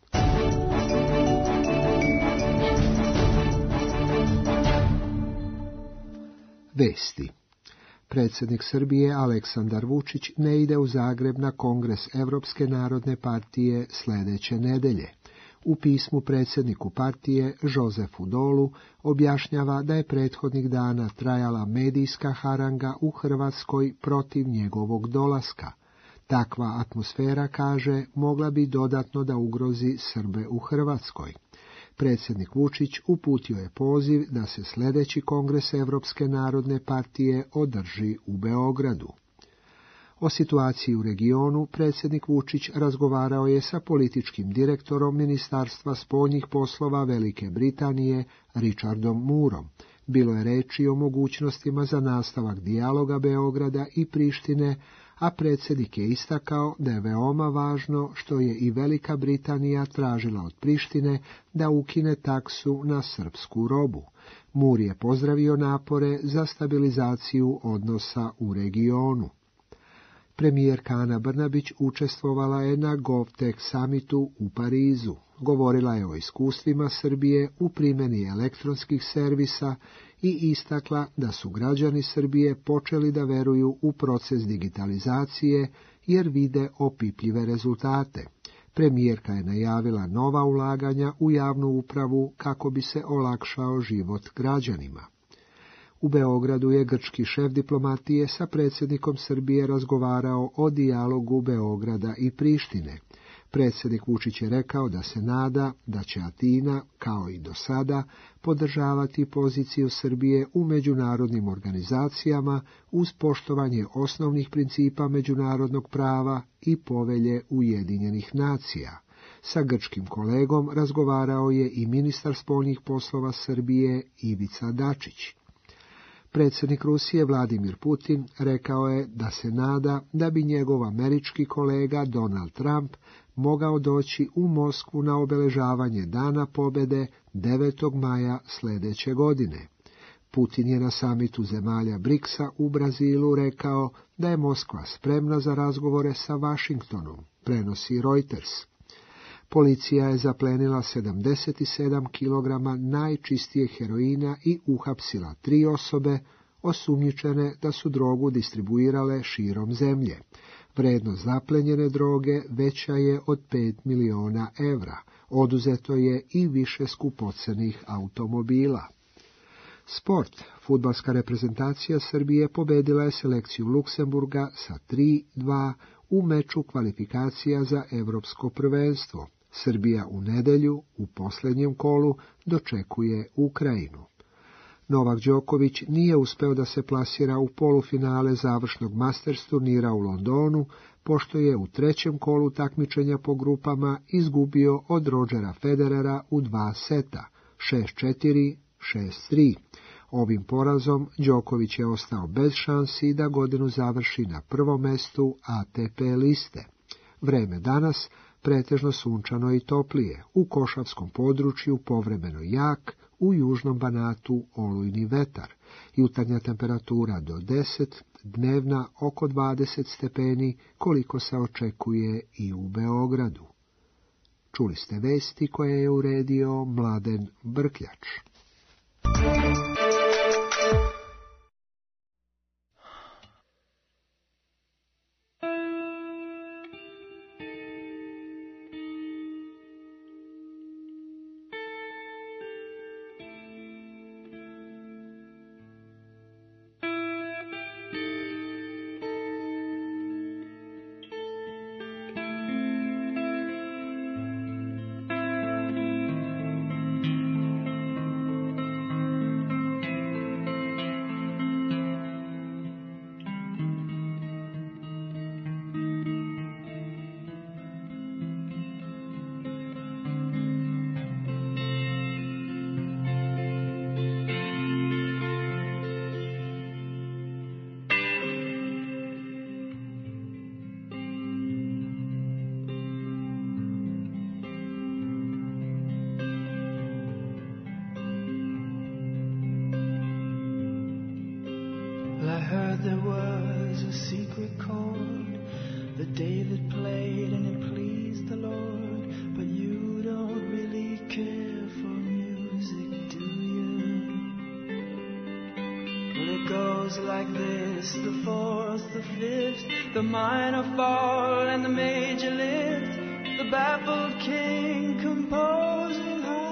Vesti. Predsjednik Srbije Aleksandar Vučić ne ide u Zagreb na kongres Evropske narodne partije sljedeće nedelje. U pismu predsjedniku partije Jozefu Dolu objašnjava da je prethodnih dana trajala medijska haranga u Hrvatskoj protiv njegovog dolaska. Takva atmosfera, kaže, mogla bi dodatno da ugrozi Srbe u Hrvatskoj. Predsjednik Vučić uputio je poziv da se sljedeći kongres Evropske narodne partije održi u Beogradu. O situaciji u regionu predsjednik Vučić razgovarao je sa političkim direktorom Ministarstva spoljnih poslova Velike Britanije, Richardom Moorom. Bilo je reči o mogućnostima za nastavak dijaloga Beograda i Prištine, a predsjednik je istakao da je veoma važno što je i Velika Britanija tražila od Prištine da ukine taksu na srpsku robu. Moore je pozdravio napore za stabilizaciju odnosa u regionu. Premijerka Ana Brnabić učestvovala je na GovTech summitu u Parizu. Govorila je o iskustvima Srbije u primjeni elektronskih servisa i istakla da su građani Srbije počeli da veruju u proces digitalizacije jer vide opipljive rezultate. Premijerka je najavila nova ulaganja u javnu upravu kako bi se olakšao život građanima. U Beogradu je grčki šef diplomatije sa predsjednikom Srbije razgovarao o dijalogu Beograda i Prištine. Predsjednik Vučić je rekao da se nada da će Atina, kao i do sada, podržavati poziciju Srbije u međunarodnim organizacijama uz poštovanje osnovnih principa međunarodnog prava i povelje Ujedinjenih nacija. Sa grčkim kolegom razgovarao je i ministar spoljnih poslova Srbije Ivica Dačić. Predsjednik Rusije Vladimir Putin rekao je da se nada da bi njegov američki kolega Donald Trump mogao doći u Moskvu na obeležavanje Dana pobjede devetog maja sljedeće godine. Putin je na samitu zemalja briksa u Brazilu rekao da je Moskva spremna za razgovore sa Washingtonom, prenosi Reuters. Policija je zaplenila sedamdeset sedam kilograma najčistijeg heroina i uhapsila tri osobe osumnjičene da su drogu distribuirale širom zemlje. Vrednost zaplenjene droge veća je od pet miliona evra. Oduzeto je i više skupocenih automobila. Sport. Fudbalska reprezentacija Srbije pobedila je selekciju Luksemburga sa tri dva u meču kvalifikacija za Evropsko prvenstvo. Srbija u nedjelju, u posljednjem kolu, dočekuje Ukrajinu. Novak Đoković nije uspeo da se plasira u polufinale završnog Masters turnira u Londonu, pošto je u trećem kolu takmičenja po grupama izgubio od Rodgera Federera u dva seta, šest četiri, šest tri. Ovim porazom Đoković je ostao bez šansi da godinu završi na prvom mestu A T P liste. Vreme danas pretežno sunčano i toplije, u košavskom području povremeno jak, u južnom Banatu olujni vetar, jutarnja temperatura do deset, dnevna oko dvadeset stepeni, koliko se očekuje i u Beogradu. Čuli ste vesti koje je uredio Mladen Brkljač. There was a secret chord that David played and it pleased the Lord, but you don't really care for music, do you? Well, it goes like this: the fourth, the fifth, the minor fall and the major lift, the baffled king composing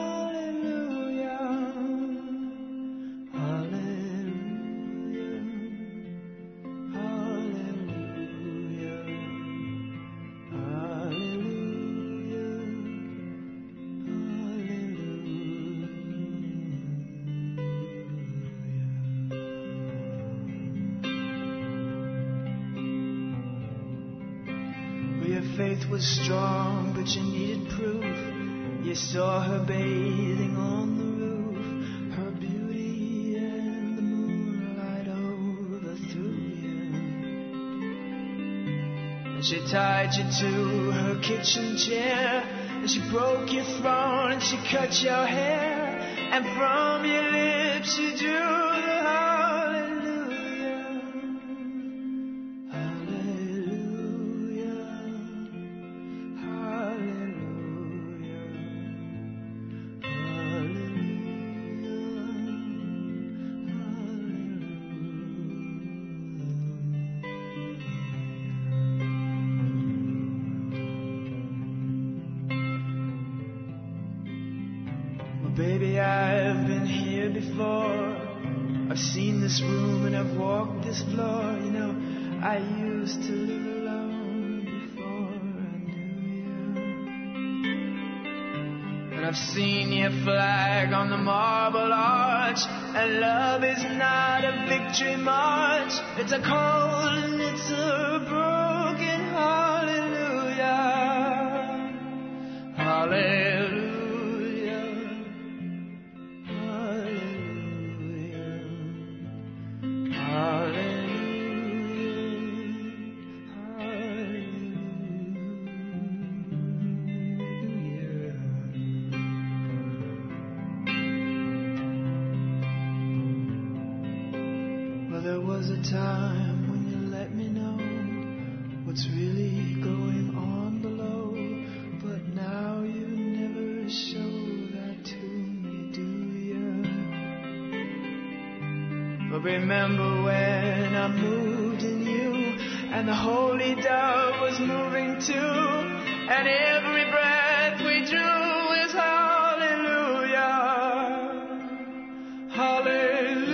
was strong, but you needed proof. You saw her bathing on the roof, her beauty and the moonlight overthrew you. And she tied you to her kitchen chair, and she broke your throne, and she cut your hair, and from your lips she drew the hallelujah. Hallelujah. Hallelujah. I've been here before. I've seen this room and I've walked this floor. You know, I used to live alone before I knew you. And I've seen your flag on the marble arch. And love is not a victory march. It's a cold and it's a broken hallelujah. Hallelujah. Time when you let me know what's really going on below, but now you never show that to me, do you? But remember when I moved in you, and the holy dove was moving too, and every breath we drew is hallelujah, hallelujah.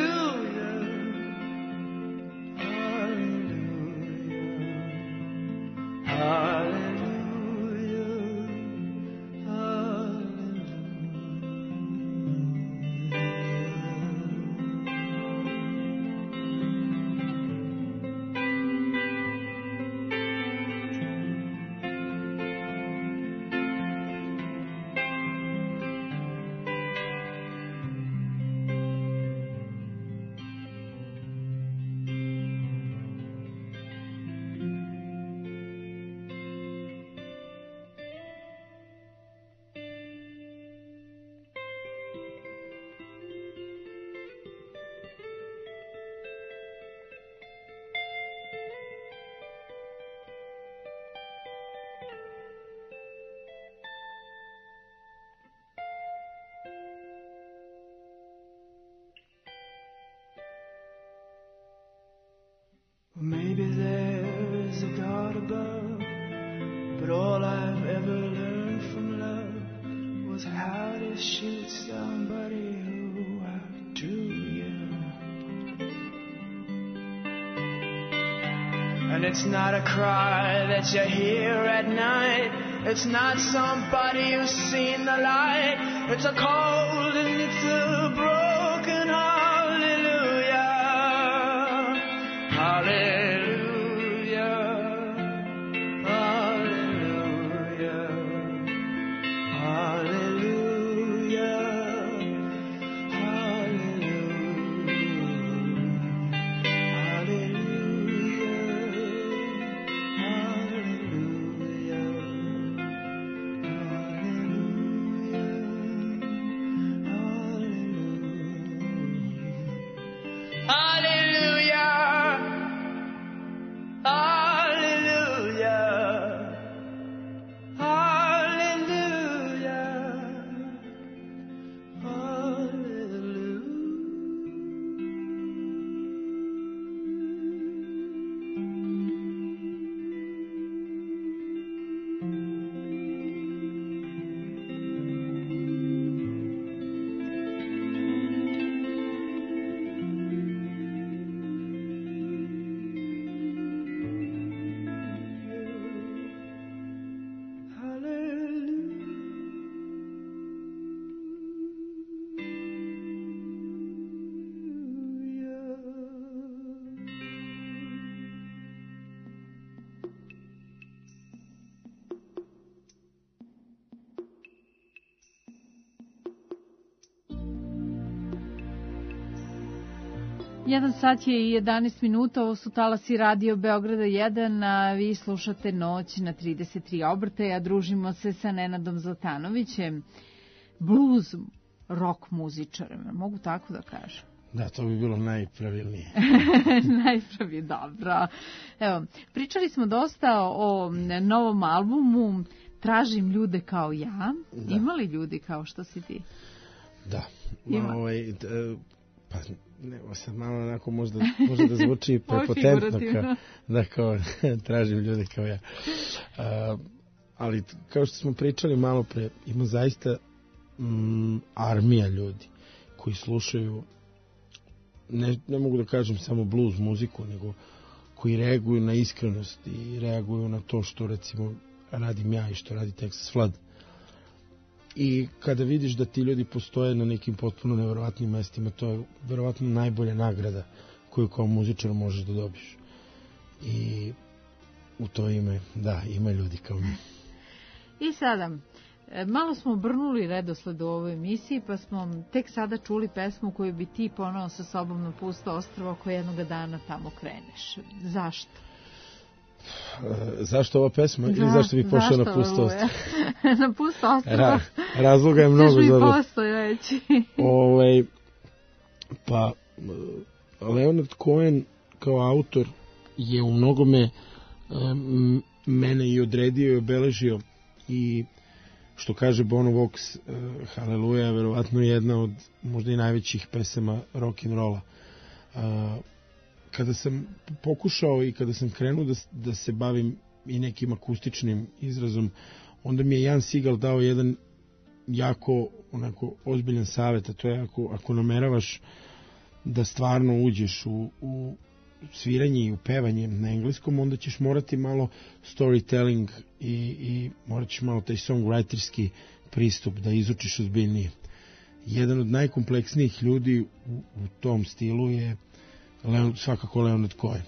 Maybe there's a God above, but all I've ever learned from love was how to shoot somebody who outdrew you. And it's not a cry that you hear at night. It's not somebody who's seen the light. It's a cold and it's a broken hallelujah. Hallelujah. Hallelujah. Hallelujah. Jedan sat je i jedanaest minuta, ovo su talasi Radio Beograda jedan, a vi slušate Noć na trideset tri obrtaja, družimo se sa Nenadom Zlatanovićem, blues rock muzičarem, mogu tako da kažem? Da, to bi bilo najpravilnije. Najpravilnije, dobro. Evo, pričali smo dosta o novom albumu Tražim ljude kao ja. Da. Ima li ljudi kao što si ti? Da. Ima. Ovaj, pa, ne, sad malo onako možda, možda da zvuči prepotentno, kao, da kao tražim ljude kao ja. Uh, ali kao što smo pričali malo pre, ima zaista mm, armija ljudi koji slušaju, ne, ne mogu da kažem samo blues muziku, nego koji reaguju na iskrenost i reaguju na to što recimo radim ja i što radi Texas Flood. I kada vidiš da ti ljudi postoje na nekim potpuno neverovatnim mestima, to je verovatno najbolja nagrada koju kao muzičar možeš da dobiš. I u to ime, da, ima ljudi kao mi. I sada, malo smo obrnuli redosled u ovoj emisiji, pa smo tek sada čuli pesmu koju bi ti poneo sa sobom na pusto ostrvo ako jednoga dana tamo kreneš. Zašto? E, zašto ova pesma? Ili zašto bi pošao na pusto ostrvo? Na pusto ostrvo. Ra, razloga je mnogo. Ćeš mi postoji reći. Ovaj, pa, Leonard Cohen kao autor je u mnogome um, mene i odredio i obeležio, i što kaže Bono Vox, uh, Haleluja je verovatno jedna od možda i najvećih pesama rock'n'rolla. Uh, kada sam pokušao i kada sam krenuo da, da se bavim i nekim akustičnim izrazom, onda mi je Jan Sigal dao jedan jako onako ozbiljan savjet, a to je ako, ako nameravaš da stvarno uđeš u, u sviranje i u pevanje na engleskom, onda ćeš morati malo storytelling i, i morat ćeš malo taj songwriterski pristup da izučiš ozbiljnije. Jedan od najkompleksnijih ljudi u, u tom stilu je Leon, svakako Leonard Cohen.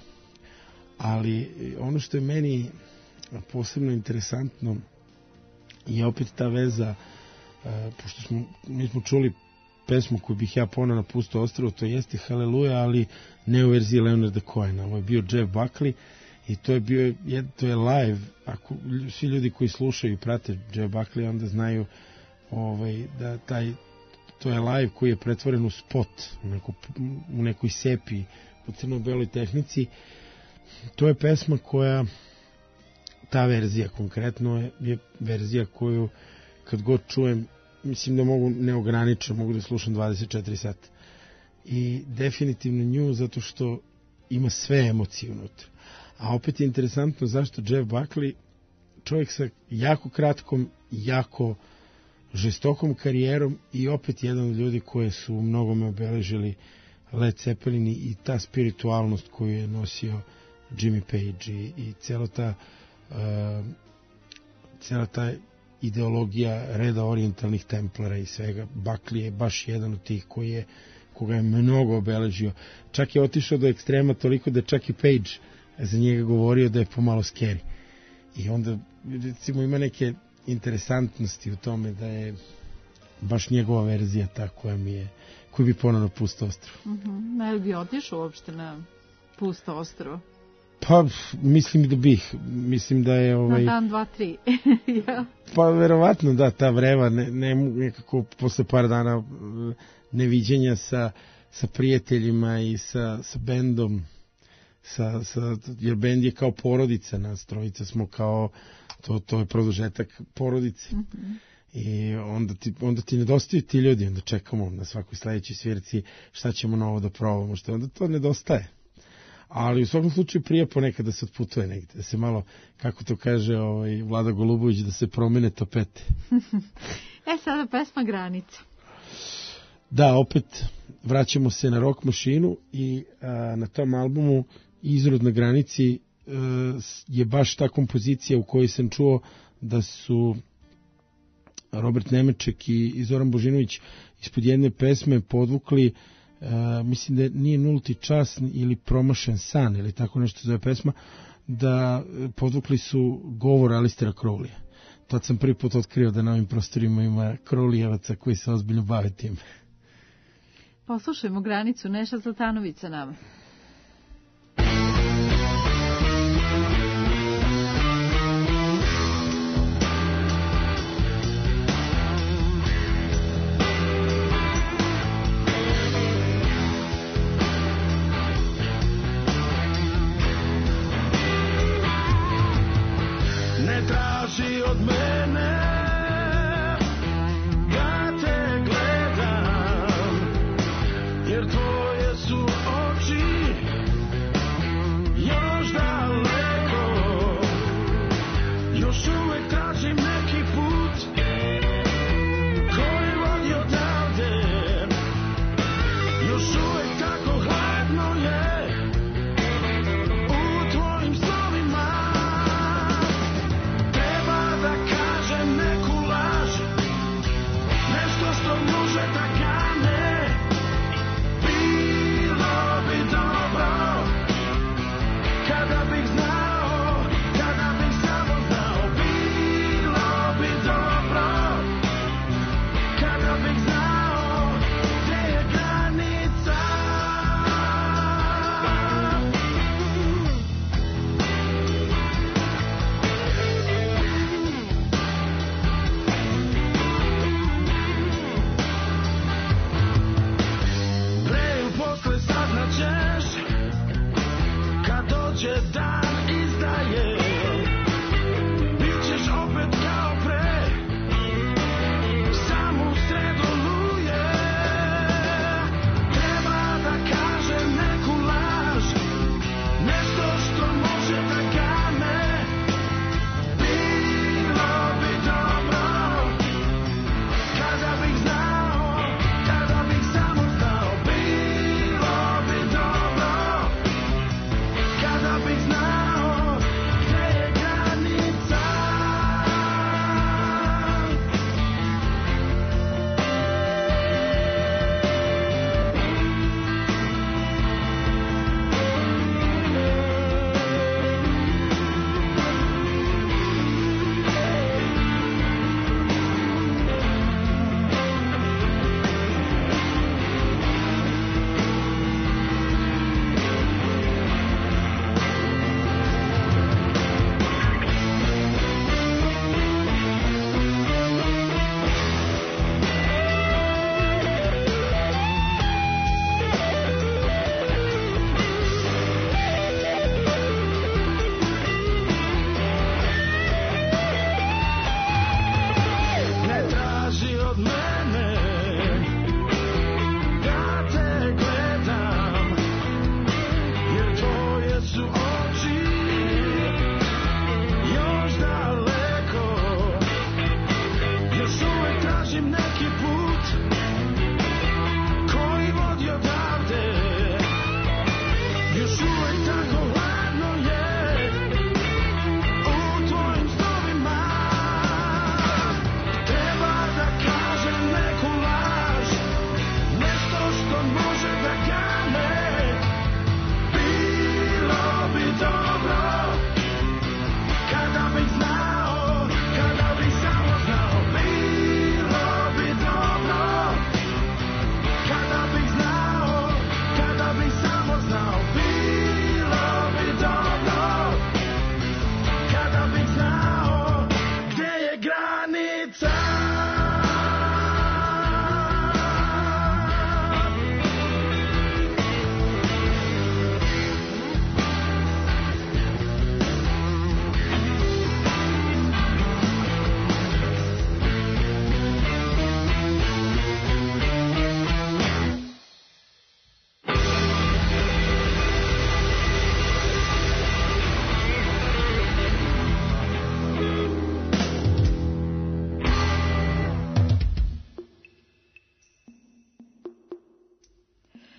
Ali ono što je meni posebno interesantno je opet ta veza, uh, pošto smo, mi smo čuli pesmu koju bih ja ponao na pusto ostrvo, to jeste Haleluja, ali ne u verziji Leonarda Cohena. Ovo je bio Jeff Buckley i to je bio, to je live. Ako svi ljudi koji slušaju i prate Jeff Buckley, onda znaju ovaj, da taj, to je live koji je pretvoren u spot, u, neku, u nekoj sepi, u crno-beloj tehnici. To je pesma koja, ta verzija konkretno je, je verzija koju kad god čujem, mislim da mogu neograničeno, mogu da slušam dvadeset četiri sata. I definitivno nju zato što ima sve emocije unutra. A opet je interesantno zašto Jeff Buckley, čovjek sa jako kratkom, jako žestokom karijerom i opet jedan od ljudi koje su u mnogome obeležili Led Zeppelin i ta spiritualnost koju je nosio Jimmy Page i, i cela ta uh, cela ta ideologija reda orijentalnih templara i svega. Buckley je baš jedan od tih koji je, koga je mnogo obeležio. Čak je otišao do ekstrema toliko da čak i Page za njega govorio da je pomalo scary. I onda, recimo, ima neke interesantnosti u tome da je baš njegova verzija ta koja mi je, koju bi ponovno pusto ostrvo. Uh-huh. Ne li bi otišao uopšte na pusto ostrvo? Pa, mislim da bih. Mislim da je... Ovaj, na dan, dva, tri. Ja. Pa, verovatno, da, ta vreva, ne, ne, nekako posle par dana neviđenja sa, sa prijateljima i sa, sa bendom, sa, sa, jer bend je kao porodica, nas trojica smo kao, to, to je produžetak porodice. Uh-huh. I onda ti, onda ti nedostaju ti ljudi, onda čekamo na svakoj sledećoj svirci šta ćemo novo da probamo, što onda to nedostaje. Ali u svakom slučaju prije ponekad da se odputuje negde, da se malo, kako to kaže ovaj, Vlada Golubović, da se promene tapete. E, sada pesma Granica. Da, opet vraćamo se na rock mašinu i a, na tom albumu Izrod na granici a, je baš ta kompozicija u kojoj sam čuo da su Robert Nemeček i, i Zoran Božinović ispod jedne pesme podvukli, Uh, mislim da nije Nulti čas ili Promašen san ili tako nešto zove pesma, da podvukli su govor Alistera Crowleya. Tad sam prvi put otkrio da na ovim prostorima ima Crowleyevaca koji se ozbiljno bave tim. Poslušajmo Granicu, Neša Zlatanović sa nama. Od mene da te gledam, jer tvoje su oči još daleko, još uvek tražim neki put koji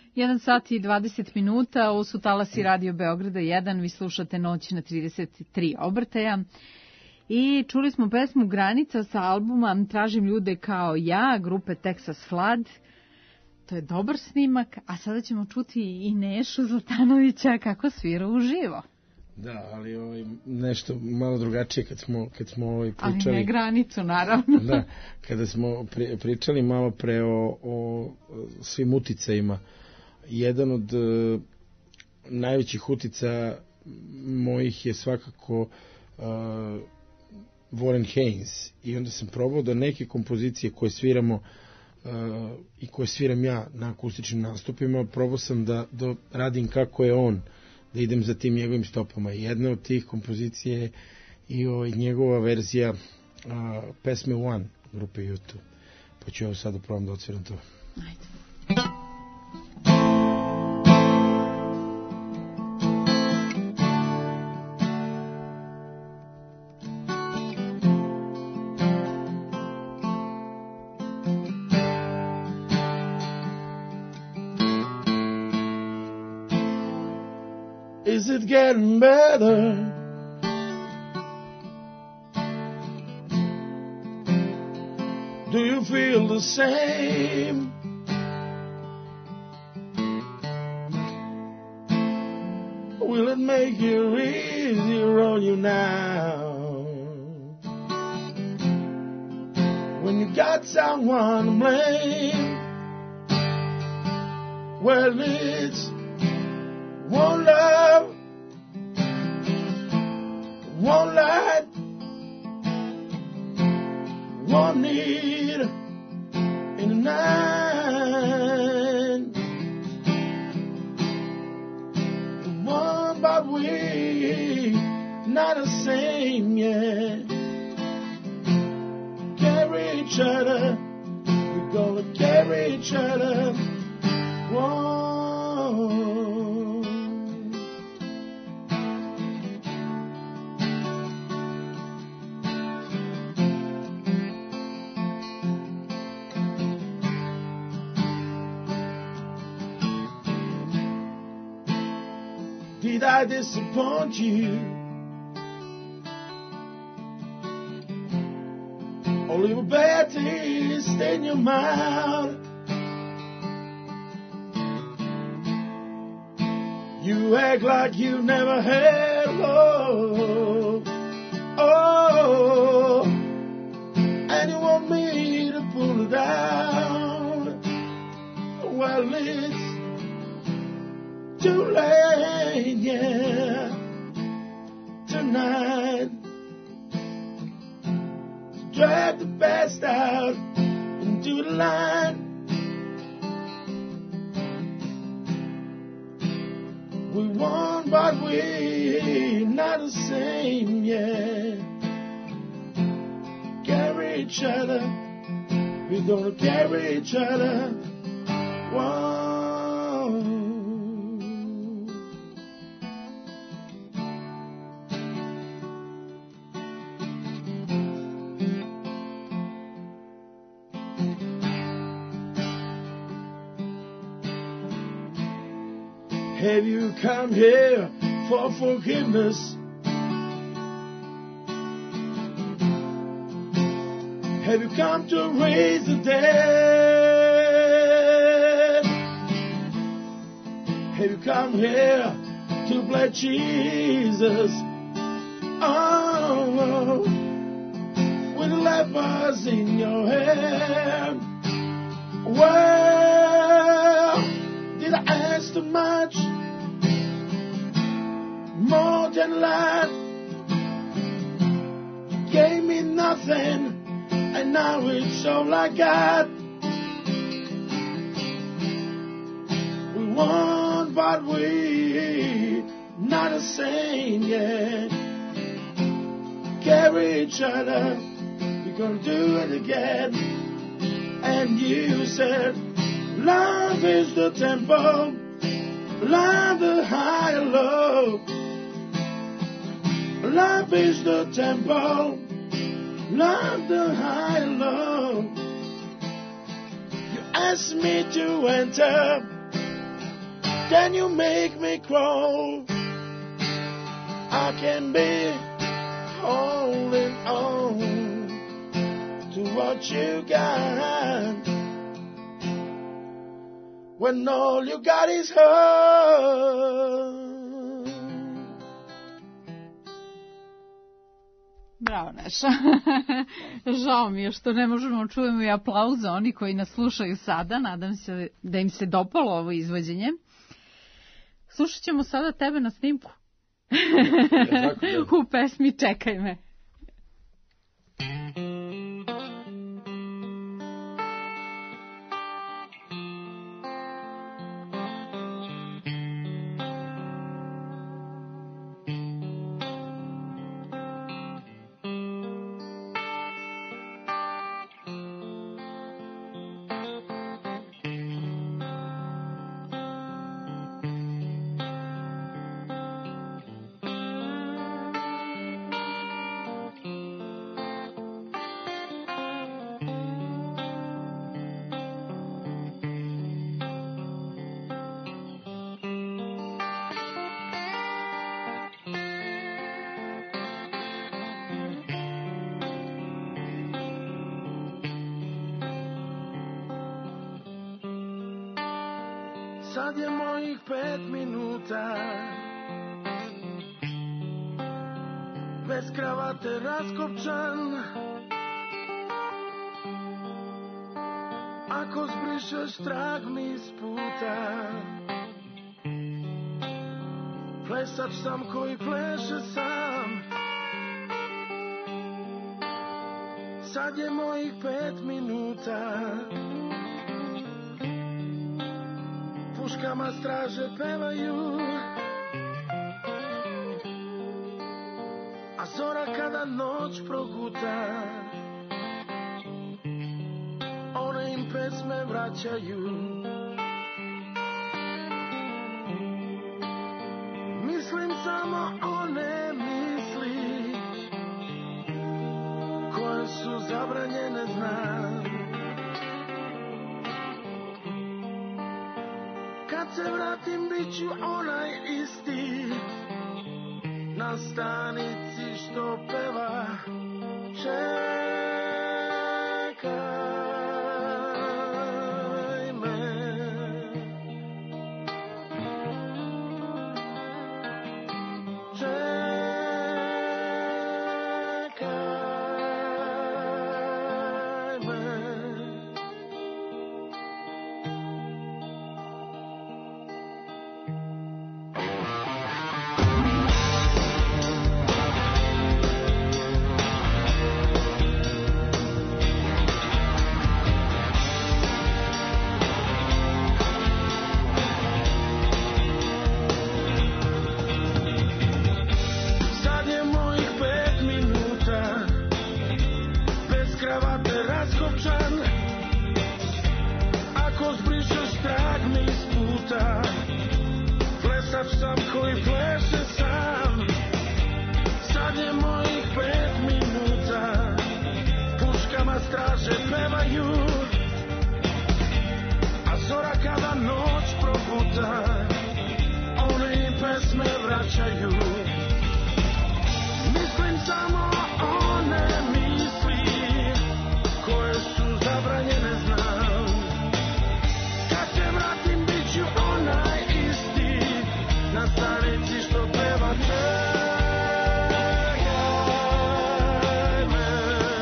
jedan sat i dvadeset minuta, ovo su talasi Radio Beograda jedan, vi slušate Noć na trideset tri obrtaja. I čuli smo pesmu Granica sa albuma Tražim ljude kao ja, grupe Texas Flood. To je dobar snimak, a sada ćemo čuti i Nešu Zlatanovića kako svira uživo. Da, ali ovaj, nešto malo drugačije kad smo, kad smo ovaj pričali. Ali ne Granicu, naravno. Da, kada smo pri, pričali malo pre o, o svim uticajima. Jedan od uh, najvećih uticaja mojih je svakako uh, Warren Haynes. I onda sam probao da neke kompozicije koje sviramo uh, i koje sviram ja na akustičnim nastupima, probao sam da, da radim kako je on, da idem za tim njegovim stopama. Jedna od tih kompozicija je i o, njegova verzija a, pesme One grupe U dva. Pa ću ja sada probam da odsviram to. Ajde. Is it getting better? Do you feel the same? Will it make it easier on you now? When you got someone to blame? Well, it's one love, one light, one need in the night. The one, but we not the same yet. Carry each other, we're gonna carry each other. One. Did I disappoint you? Or leave a bad taste in your mouth? You act like you never had love. Oh, and you want me to pull it down. Well, it's too late, yeah, tonight. Drag the past out into the line. We won, but we not the same, yeah. Carry each other, we're gonna carry each other. One. Have you come here for forgiveness? Have you come to raise the dead? Have you come here to play Jesus? Oh, with lepers in your hand. Well, did I ask too much? More than life, gave me nothing, and now it's all I got. We won, but we not the same yet. Carry each other, we're gonna do it again. And you said, love is the tempo, love the high and low. Love is the tempo, love the high and low. You asked me to enter, Can you make me crawl? I can be holding on to what you got when all you got is her. Bravo, Neša. Žao mi je što ne možemo čujemo i aplauze oni koji nas slušaju sada. Nadam se da im se dopalo ovo izvođenje. Slušat ćemo sada tebe na snimku. Ja, tako, ja. U pesmi Čekaj me. Sad je mojih pet minuta, bez kravate raskopčan. Ako zbrišeš trag mi s puta, plesač sam koji pleše sam. Sad je mojih pet minuta, puškama straže pevaju, a zora kada noć proguta, one im pesme vraćaju. Mislim samo one misli koje su zabranjene, znam. Kad se vratim bit ću onaj isti, na stanici što peva Čekaj me. Čekaj me. Ako zbrišeš trag mi s puta, plesač sam koji pleše sam. Sad je mojih pet minuta, puškama straže pevaju, a zora kada noć proguta, one im pesme vraćaju. Mislim samo one misli koje su zabranjene, znam. Kad se vratim bit ću onaj isti, na stanici što peva Čekaj me.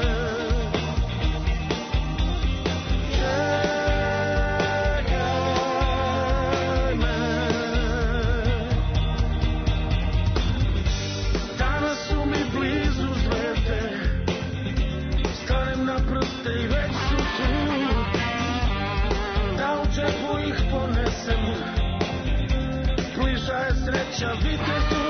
Čekaj me. Danas su mi blizu zvezde, stanem na prste i već su tu, da u džepu ih ponesem, bliža je sreća vitezu.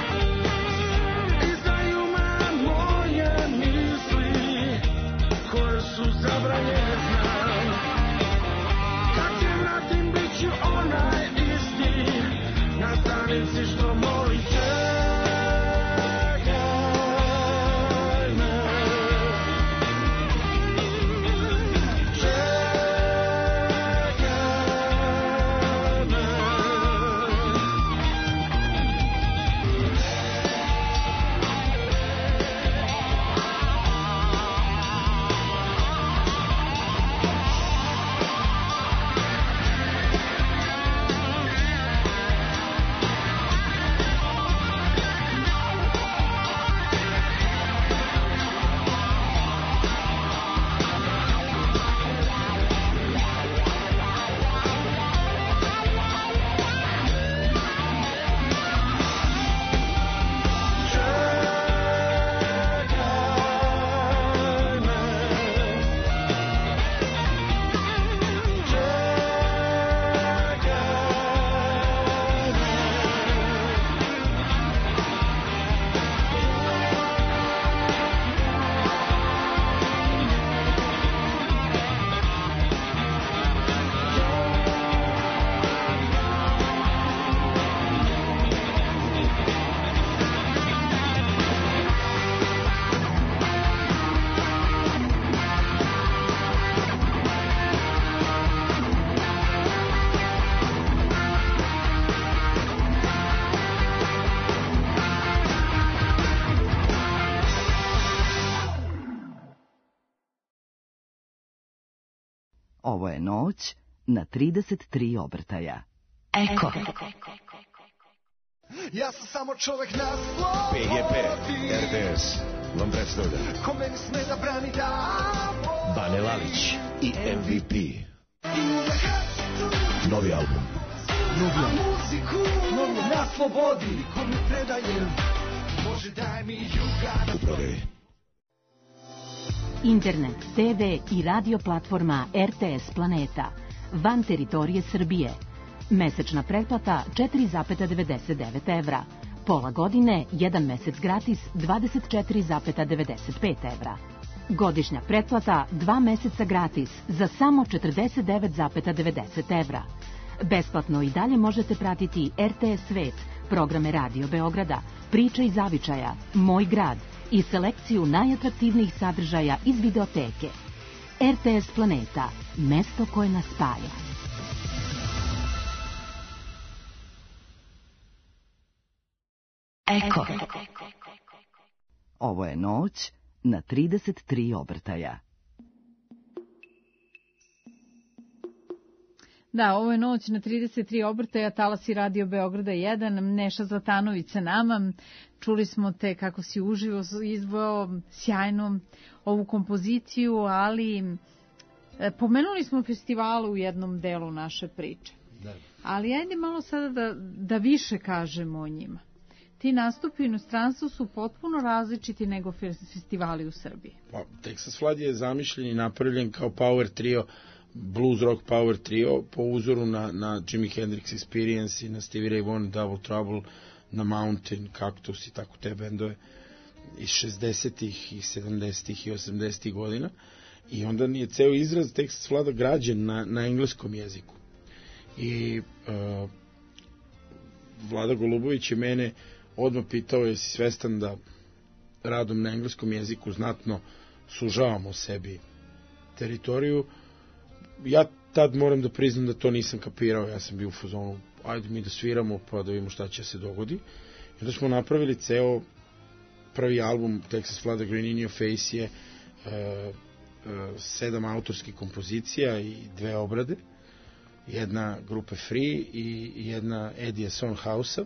Izdaju me moje misli koje su zabranjene, znam. Kad se vratim bit ću onaj isti, na stanici što moli Čekaj me. Čekaj me. Ovo je noć na trideset tri obrtaja. Eko. Ja sam samo čovek na slobodi. P G P, R T S vam predstavlja Ko meni sme da brani da Bane Lalić i M V P. Novi album. Novi album. Novi na slobodi. Ko mi predaje, Bože daj mi juga. U prodaji. Internet, te ve i radio platforma R T S Planeta. Van teritorije Srbije. Mesečna pretplata četiri zarez devedeset devet evra. Pola godine, jedan mesec gratis dvadeset četiri zarez devedeset pet evra. Godišnja pretplata dva meseca gratis za samo četrdeset devet zarez devedeset evra. Besplatno i dalje možete pratiti R T S Svet, programe Radio Beograda, Priče iz zavičaja, Moj grad i selekciju najatraktivnijih sadržaja iz videoteke. R T S Planeta, mesto koje nas spaja. Eko. Ovo je noć na trideset tri obrtaja. Da, ovo je noć na trideset tri obrtaja, talasi Radio Beograda jedan, Neša Zlatanović sa nama. Čuli smo te kako si uživo izveo sjajno ovu kompoziciju, ali pomenuli smo festivalu u jednom delu naše priče. Da. Ali ajde malo sada da, da više kažemo o njima. Ti nastupi u inostranstvu su potpuno različiti nego festivali u Srbiji. Pa, Texas Flood je zamišljen i napravljen kao power trio, blues rock power trio, po uzoru na, na Jimi Hendrix Experience i na Stevie Ray Vaughan, Double Trouble, na Mountain, Cactus i tako te bendove iz šezdesetih i sedamdesetih i osamdesetih godina. I onda je ceo izraz Texas Flooda građen na, na engleskom jeziku. I uh, Vlada Golubović je mene odmah pitao jesi svestan da radom na engleskom jeziku znatno sužavamo sebi teritoriju. Ja tad moram da priznam da to nisam kapirao, ja sam bio u fazonu ajde mi da sviramo pa da vidimo šta će se dogodi. I onda smo napravili ceo prvi album Texas Flood, Green in Your Face je uh, uh, sedam autorskih kompozicija i dve obrade, jedna grupe Free i jedna Eddie Son House-a.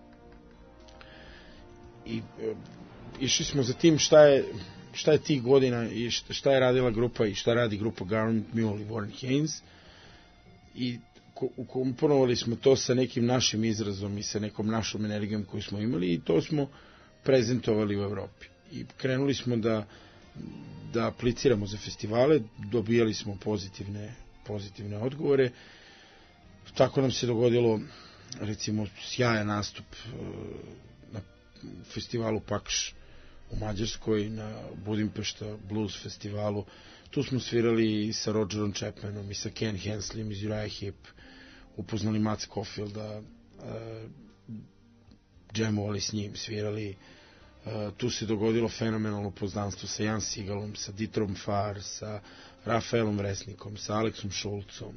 I uh, išli smo za tim šta je šta je tih godina i šta je radila grupa i šta radi grupa Garland Mule i Warren Haynes i ukomponovali smo to sa nekim našim izrazom i sa nekom našom energijom koju smo imali i to smo prezentovali u Evropi. I krenuli smo da da apliciramo za festivale, dobijali smo pozitivne, pozitivne odgovore. Tako nam se dogodilo recimo sjajan nastup na festivalu Pakš u Mađarskoj, na Budimpešta Blues festivalu. Tu smo svirali i sa Rogerom Chapmanom i sa Ken Hensleyem iz Uriah Heep, upoznali Matt Scoffielda, uh, džemovali s njim, svirali. Uh, tu se dogodilo fenomenalno poznanstvo sa Jan Sigalom, sa Ditrom Farr, sa Rafaelom Vresnikom, sa Aleksom Šulcom.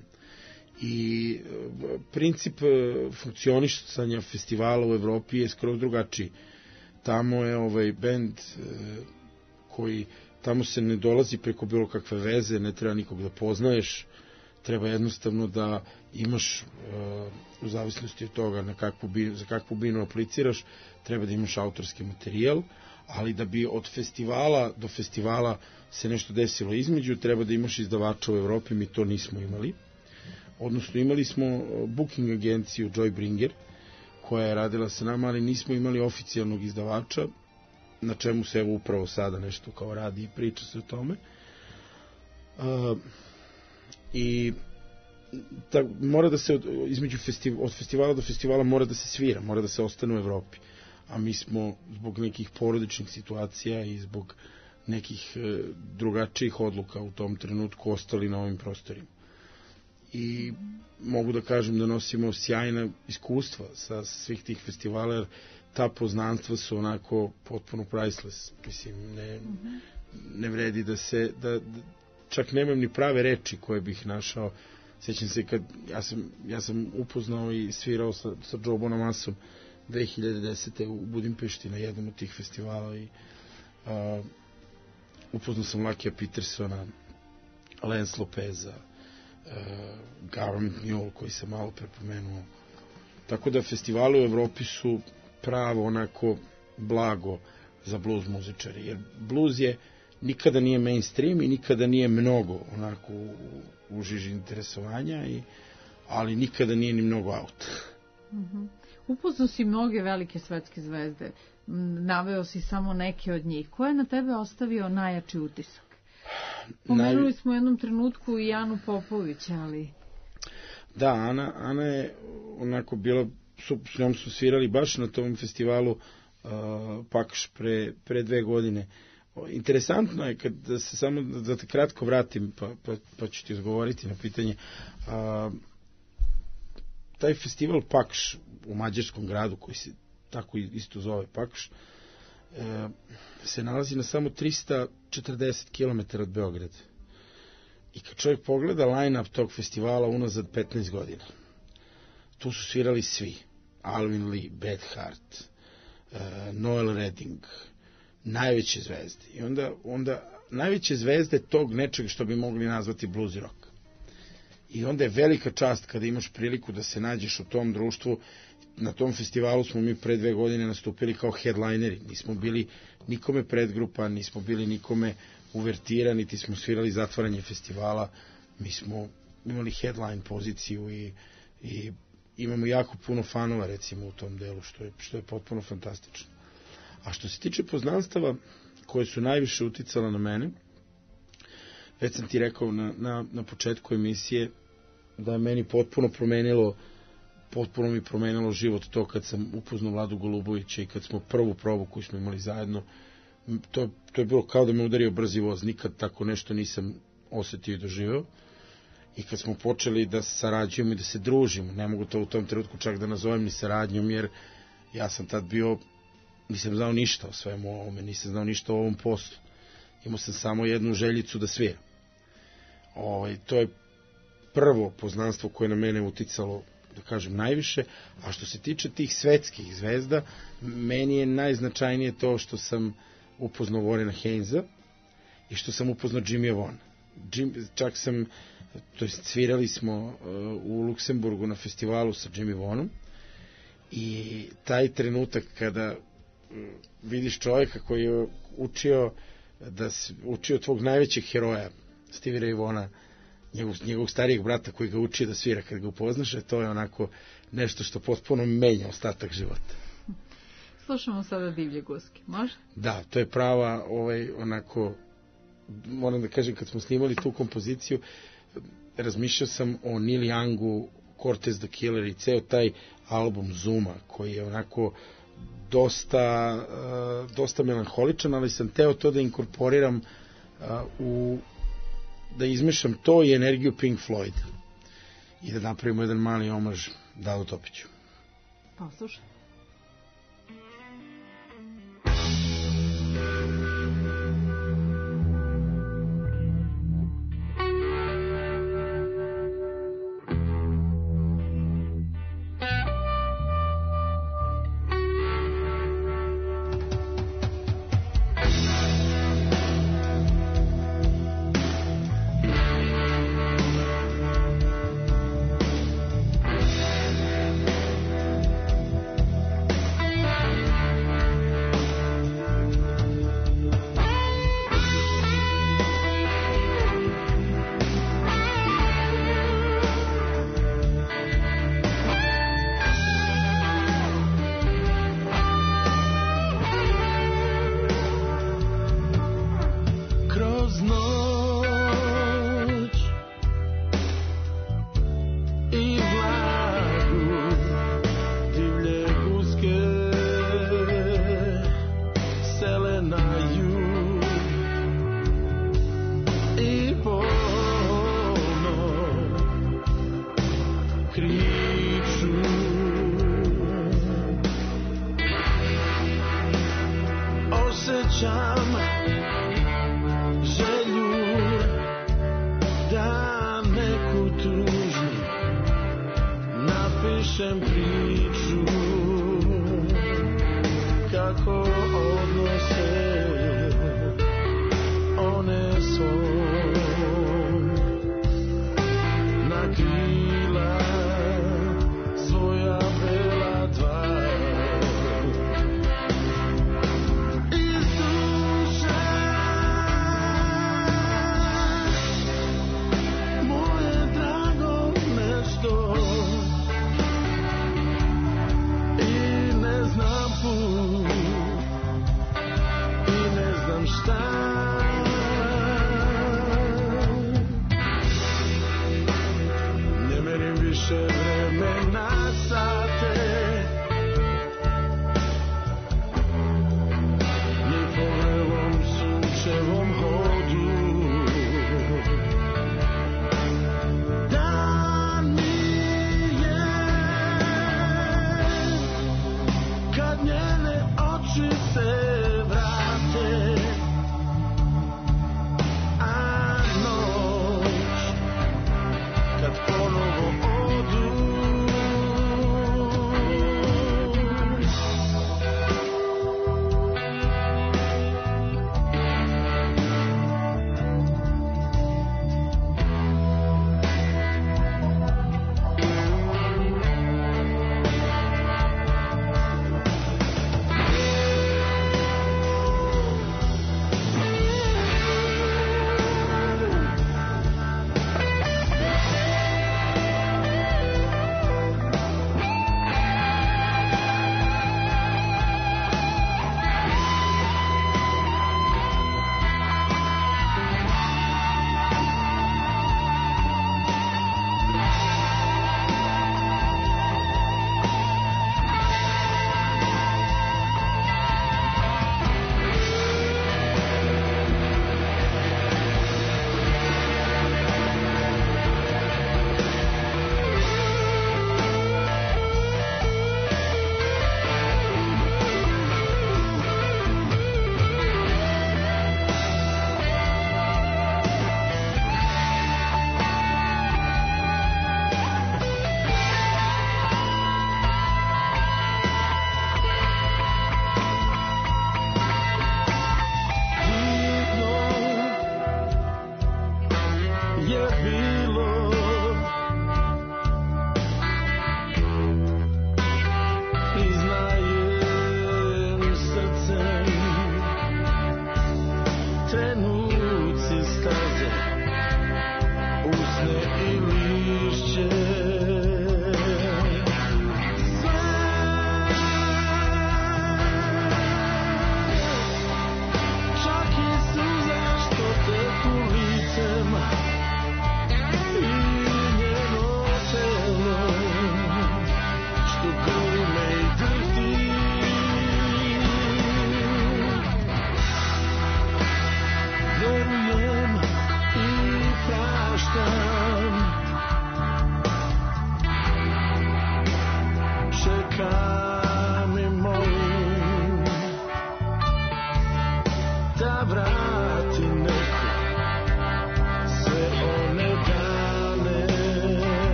I uh, princip uh, funkcionisanja festivala u Evropi je skroz drugačiji. Tamo je ovaj bend uh, koji, tamo se ne dolazi preko bilo kakve veze, ne treba nikog da poznaješ, treba jednostavno da imaš, uh, u zavisnosti od toga na kakvu binu, za kakvu binu apliciraš, treba da imaš autorski materijal, ali da bi od festivala do festivala se nešto desilo između, treba da imaš izdavača u Evropi, mi to nismo imali. Odnosno imali smo booking agenciju Joybringer, koja je radila sa nama, ali nismo imali oficijalnog izdavača, na čemu se evo upravo sada nešto kao radi i priča se o tome. Uh, I ta, mora da se od, između festiv, od festivala do festivala mora da se svira, mora da se ostane u Evropi. A mi smo zbog nekih porodičnih situacija i zbog nekih e, drugačijih odluka u tom trenutku ostali na ovim prostorima. I mogu da kažem da nosimo sjajna iskustva sa svih tih festivala, jer ta poznanstva su onako potpuno priceless. Mislim, ne, ne vredi da se, da, da čak nemam ni prave reči koje bih našao. Sjećam se kad, ja sam, ja sam upoznao i svirao sa, sa Joe Bonamasom dve hiljade desete u Budimpešti na jednom od tih festivala i uh, upoznao sam Lakija Petersona, Lance Lopeza, Government Mule koji sam malo prepomenuo. Tako da festivali u Evropi su pravo onako blago za blues muzičari, jer blues je nikada nije mainstream i nikada nije mnogo onako u, u žiži interesovanja, i, ali nikada nije ni mnogo out. Mm-hmm. Upoznao si mnoge velike svetske zvezde, naveo si samo neke od njih. Ko je na tebe ostavio najjači utisak? Pomenuli smo u jednom trenutku i Anu Popović, ali... Da, Ana, Ana je onako bila, su, s njom su svirali baš na tom festivalu uh, Pakš pre, pre dve godine. Interesantno je, kad da se samo da te kratko vratim, pa, pa, pa ću ti odgovoriti na pitanje. Uh, taj festival Pakš u mađarskom gradu, koji se tako isto zove Pakš, uh, se nalazi na samo trista četrdeset kilometara od Beograda. I kad čovjek pogleda line-up tog festivala unazad petnaest godina, tu su svirali svi. Alvin Lee, Beth Hart, uh, Noel Redding, najveće zvezde. I onda, onda najveće zvezde tog nečega što bi mogli nazvati blues i rock. I onda je velika čast kada imaš priliku da se nađeš u tom društvu. Na tom festivalu smo mi pre dve godine nastupili kao headlineri. Nismo bili nikome predgrupa, nismo bili nikome uvertira, niti smo svirali zatvaranje festivala. Mi smo imali headline poziciju i, i imamo jako puno fanova, recimo, u tom delu, što je, što je potpuno fantastično. A što se tiče poznanstava koje su najviše uticala na mene, već sam ti rekao na, na, na početku emisije da je meni potpuno promenilo potpuno mi promenilo život to kad sam upoznao Vladu Golubovića i kad smo prvu probu koju smo imali zajedno, to, to je bilo kao da me udario brzi voz, nikad tako nešto nisam osetio i doživeo. I kad smo počeli da sarađujemo i da se družimo, ne mogu to u tom trenutku čak da nazovem ni saradnjom, jer ja sam tad bio, nisam znao ništa o svemu ovome, nisam znao ništa o ovom poslu. Imao sam samo jednu željicu da sviram. Ovaj, to je prvo poznanstvo koje na mene uticalo, da kažem, najviše. A što se tiče tih svetskih zvezda, meni je najznačajnije to što sam upoznao Warrena Hainesa i što sam upoznao Jimmya Vaughna. Jim, čak sam, to jest svirali smo uh, u Luksemburgu na festivalu sa Jimmy Vaughnom, i taj trenutak kada uh, vidiš čovjeka koji je učio da s, učio tvog najvećeg heroja, Stevie Ray Vaughna, njegov, njegovog starijeg brata koji ga uči da svira, kad ga upoznaš, to je onako nešto što potpuno menja ostatak života. Slušamo sada Divlje guske, može? Da, to je prava, ovaj, onako, moram da kažem, kad smo snimali tu kompoziciju, razmišljao sam o Neil Youngu, Cortez the Killer i ceo taj album Zuma, koji je onako dosta, uh, dosta melanholičan, ali sam teo to da inkorporiram uh, u, da izmešam to i energiju Pink Floyd i da napravimo jedan mali omaž Dalu Topiću. Poslušaj.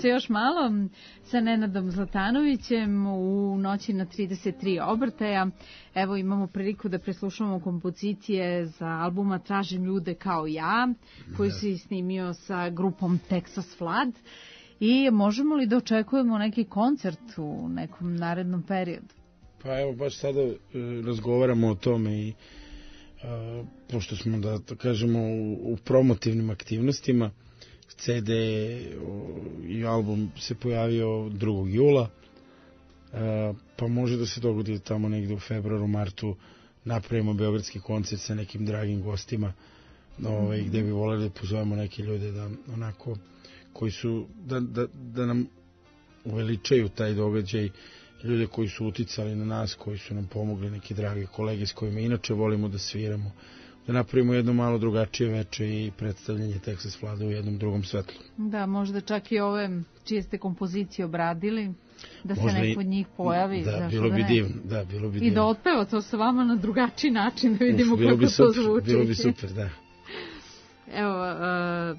se još malo sa Nenadom Zlatanovićem u noći na trideset tri obrtaja. Evo imamo priliku da preslušamo kompozicije za albuma Tražim ljude kao ja, koji se snimio sa grupom Texas Flood. I možemo li da očekujemo neki koncert u nekom narednom periodu? Pa evo, baš sada e, razgovaramo o tome i e, pošto smo, da, da kažemo, u, u promotivnim aktivnostima, C D o, i album se pojavio drugog jula, e, pa može da se dogodi tamo negde u februaru, martu napravimo beogradski koncert sa nekim dragim gostima, ovaj, gde bi voleli da pozovemo neke ljude da onako koji su, da, da, da nam uveličaju taj događaj, ljude koji su uticali na nas, koji su nam pomogli, neki dragi kolege s kojima inače volimo da sviramo, da napravimo jedno malo drugačije veče i predstavljanje Texas Flood u jednom drugom svetlu. Da, možda čak i ove čije ste kompozicije obradili, da možda se neko od njih pojavi. Da, bilo da bi ne? divno, da, bilo bi I divno. da otpeva to sa vama na drugačiji način, da vidimo Uf, bilo kako bi to super, zvuči. Bilo bi super, da. Evo, uh,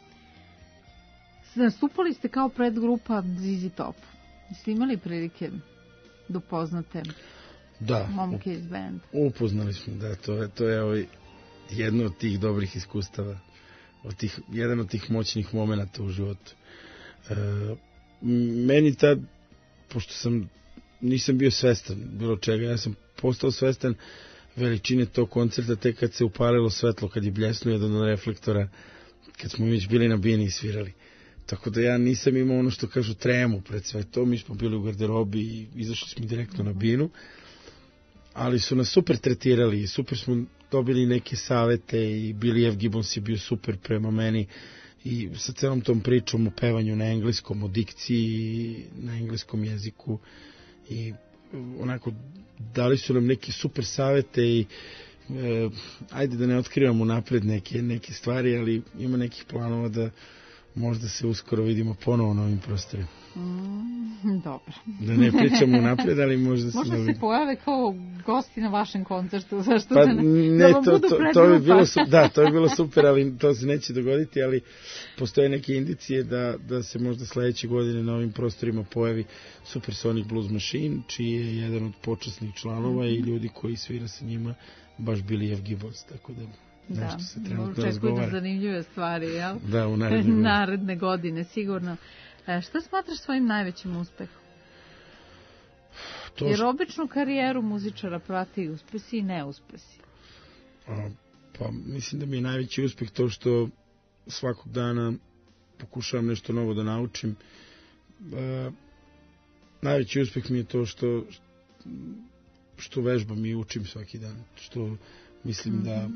nastupali ste kao predgrupa Z Z Top. Jeste imali prilike da upoznate da, momke iz benda? Upoznali smo, da, to je, to je ovaj, jedno od tih dobrih iskustava, od tih, jedan od tih moćnih momenata u životu. E, meni tad, pošto sam, nisam bio svestan bilo čega, ja sam postao svestan veličine tog koncerta tek kad se upalilo svetlo, kad je bljesnuo jedan od reflektora, kad smo već bili na bini i svirali. Tako da ja nisam imao ono što kažu tremu pred sve to, mi smo bili u garderobi i izašli smo direktno na binu, ali su nas super tretirali, super smo dobili neke savete i Billy F. Gibbons je bio super prema meni i sa celom tom pričom o pevanju na engleskom, o dikciji na engleskom jeziku i onako dali su nam neke super savete i e, ajde da ne otkrivamo napred neke, neke stvari, ali ima nekih planova da možda se uskoro vidimo ponovo na ovim prostorima. Mm, dobro. Da ne pričamo napred, ali možda se... Možda ne se vidimo. pojave kao gosti na vašem koncertu, zašto Pa da ne, ne, da vam to, budu to, predgrupa. to bi bilo su, da, to bi bilo super, ali to se neće dogoditi, ali postoje neke indicije da, da se možda sledeće godine na ovim prostorima pojavi Supersonic Blues Machine, čiji je jedan od počasnih članova mm-hmm. i ljudi koji svira sa njima baš Billy F. Gibbons, tako da nešto da, se trenutno razgovara. razgovara. Zanimljive stvari, jel? Da, u naredne godine. naredne godine, sigurno. E, šta smatraš svojim najvećim uspehom? To... Jer običnu karijeru muzičara prati uspesi i neuspesi. A, pa mislim da mi je najveći uspeh to što svakog dana pokušavam nešto novo da naučim. E, najveći uspeh mi je to što što vežbam i učim svaki dan. Što mislim mm-hmm. da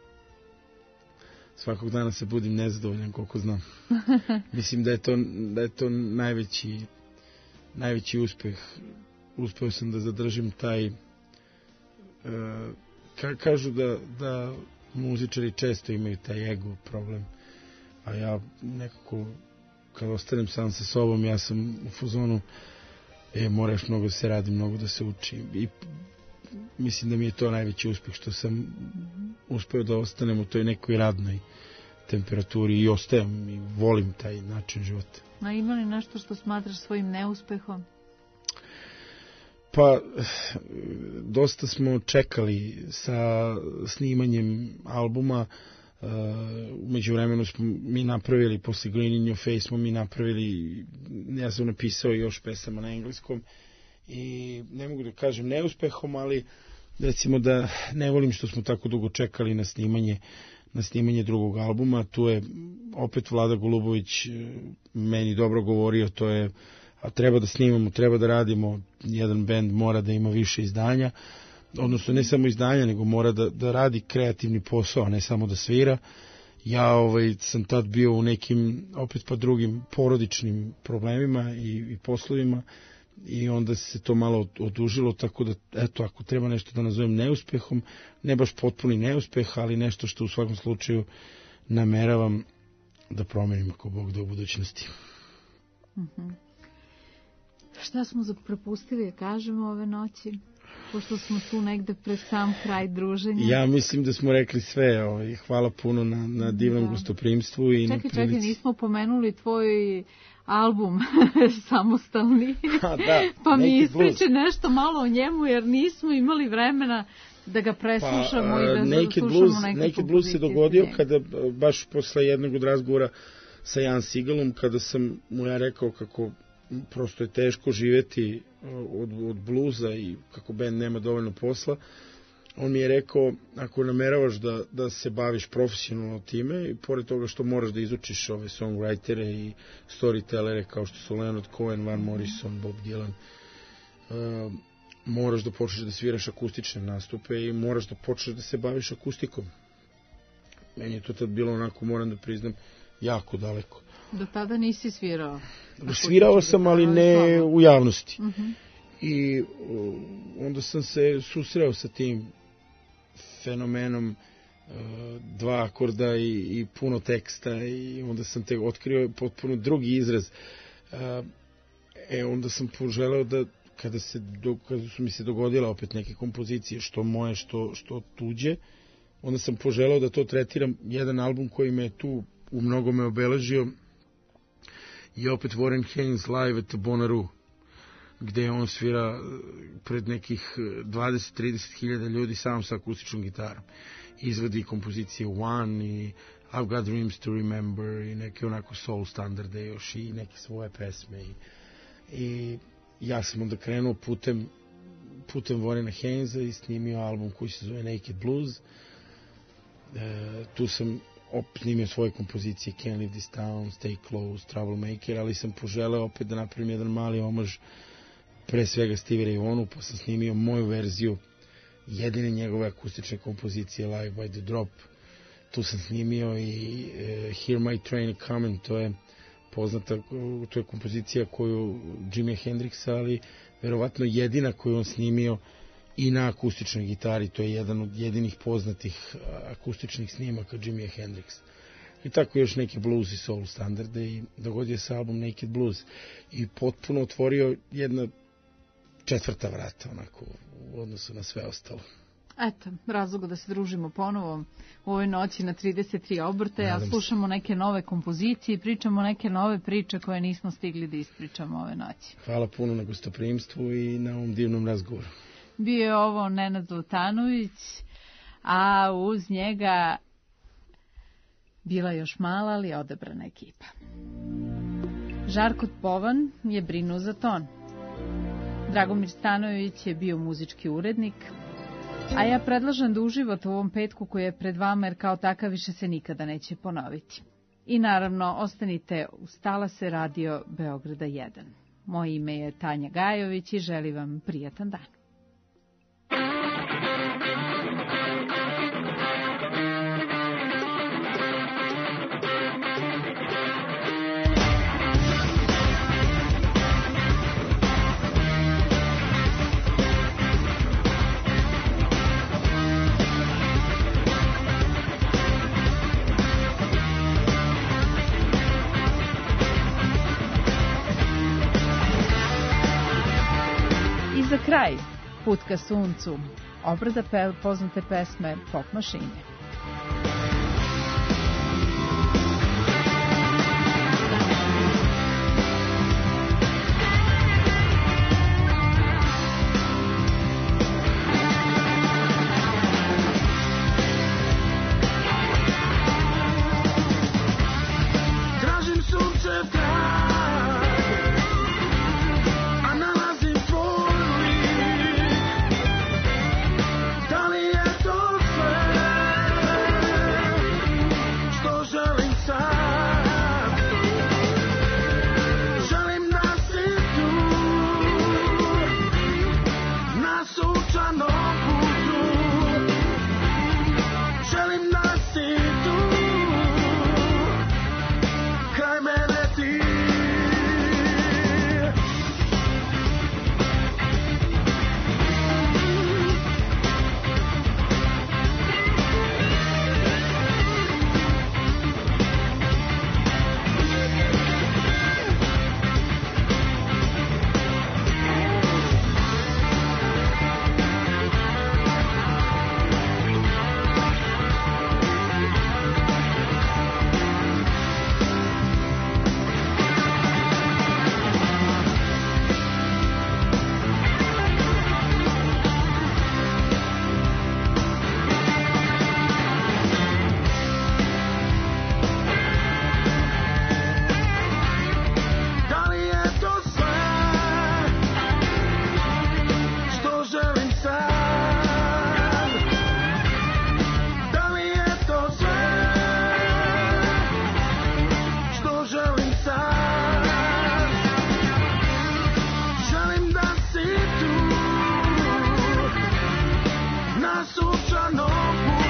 svakog dana se budim nezadovoljan koliko znam. Mislim da je to, da je to najveći, najveći uspeh. Uspeo sam da zadržim taj... E, ka, kažu da, da muzičari često imaju taj ego problem, a ja nekako kad ostanem sam sa sobom, ja sam u fazonu e, moraš mnogo da se radi, mnogo da se uči. I mislim da mi je to najveći uspeh što sam uspeo da ostanem u toj nekoj radnoj temperaturi i ostajem i volim taj način života. A ima li nešto što smatraš svojim neuspehom? Pa, dosta smo čekali sa snimanjem albuma. Umeđu vremenu smo mi napravili, posle Green in Your Face smo mi napravili, ja sam napisao još pesama na engleskom i ne mogu da kažem neuspehom, ali recimo da ne volim što smo tako dugo čekali na snimanje na snimanje drugog albuma. Tu je opet Vlada Golubović meni dobro govorio, to je a treba da snimamo, treba da radimo, jedan bend mora da ima više izdanja, odnosno ne samo izdanja, nego mora da, da radi kreativni posao, a ne samo da svira. Ja ovaj, sam tad bio u nekim, opet pa drugim porodičnim problemima i, i poslovima i onda se to malo odužilo, tako da, eto, ako treba nešto da nazovem neuspehom, ne baš potpuni neuspeh, ali nešto što u svakom slučaju nameravam da promenim ako Bog da u budućnosti. Mhm. Šta smo propustili da kažemo ove noći, pošto smo tu negde pred sam kraj druženja? Ja mislim da smo rekli sve. Ovaj, hvala puno na, na divnom da. gostoprimstvu. I čekaj, na prilici. Čekaj, nismo pomenuli tvoj album samostalni, A, da, pa mi Naked ispriči Blues. nešto malo o njemu, jer nismo imali vremena da ga preslušamo pa, i da Naked slušamo Blues, neke Naked Blues se kompozicije dogodio sa njega. kada, baš posle jednog od razgovora sa Jan Sigelom, kada sam mu ja rekao kako prosto je teško živeti od, od bluza i kako band nema dovoljno posla. On mi je rekao, ako nameravaš da, da se baviš profesionalno time, i pored toga što moraš da izučiš ove songwritere i storytellere kao što su Leonard Cohen, Van Morrison, Bob Dylan, uh, moraš da počneš da sviraš akustične nastupe i moraš da počneš da se baviš akustikom. Meni je to tad bilo onako, moram da priznam, jako daleko. Do tada nisi svirao? Svirao sam, ali ne u javnosti. Uh -huh. I uh, onda sam se susreo sa tim fenomenom uh, dva akorda i, i puno teksta, i onda sam te otkrio potpuno drugi izraz. Uh, e, onda sam poželeo da kada, se do, kada su mi se dogodile opet neke kompozicije, što moje, što, što tuđe, onda sam poželeo da to tretiram. Jedan album koji me tu u mnogome obeležio je opet Warren Haynes Live at the Bonnaroo, gde on svira pred nekih dvadeset do trideset hiljada ljudi sam sa akustičnom gitarom. Izvodi kompozicije One i I've Got Dreams to Remember i neke onako soul standarde još i neke svoje pesme. I, i ja sam onda krenuo putem, putem Warrena Haynesa i snimio album koji se zove Naked Blues. E, tu sam opet snimio svoje kompozicije Can't Leave This Town, Stay Close, Troublemaker, ali sam poželeo opet da napravim jedan mali omaž pre svega Stevie Ray Vaughanu, pa sam snimio moju verziju jedine njegove akustične kompozicije Live by the Drop. Tu sam snimio i uh, Hear My Train Coming, to je poznata, to je kompozicija koju Jimi Hendrixa, ali verovatno jedina koju on snimio i na akustičnoj gitari, to je jedan od jedinih poznatih akustičnih snimaka Jimi Hendrixa. I tako još neke blues i soul standarde, i dogodio se album Naked Blues i potpuno otvorio jedna četvrta vrata onako u odnosu na sve ostalo. Eto, razlog da se družimo ponovo u ovoj noći na trideset tri obrtaja, slušamo neke nove kompozicije, pričamo neke nove priče koje nismo stigli da ispričamo ove noći. Hvala puno na gostoprimstvu i na ovom divnom razgovoru. Bio je ovo Nenad Zlotanović, a uz njega bila još mala, ali odabrana ekipa. Žarko Povan je brinuo za ton. Dragomir Stanojević je bio muzički urednik, a ja predlažem da uživate u ovom petku koji je pred vama, jer kao takav više se nikada neće ponoviti. I naravno, ostanite uz talase Radio Beograda jedan. Moje ime je Tanja Gajović i želim vam prijatan dan. Za kraj, Put ka suncu, obrada pe, poznate pesme Pop mašine. Tražim sunce kraj, a nalazim tvoj lik. Da li je to sve? sunčano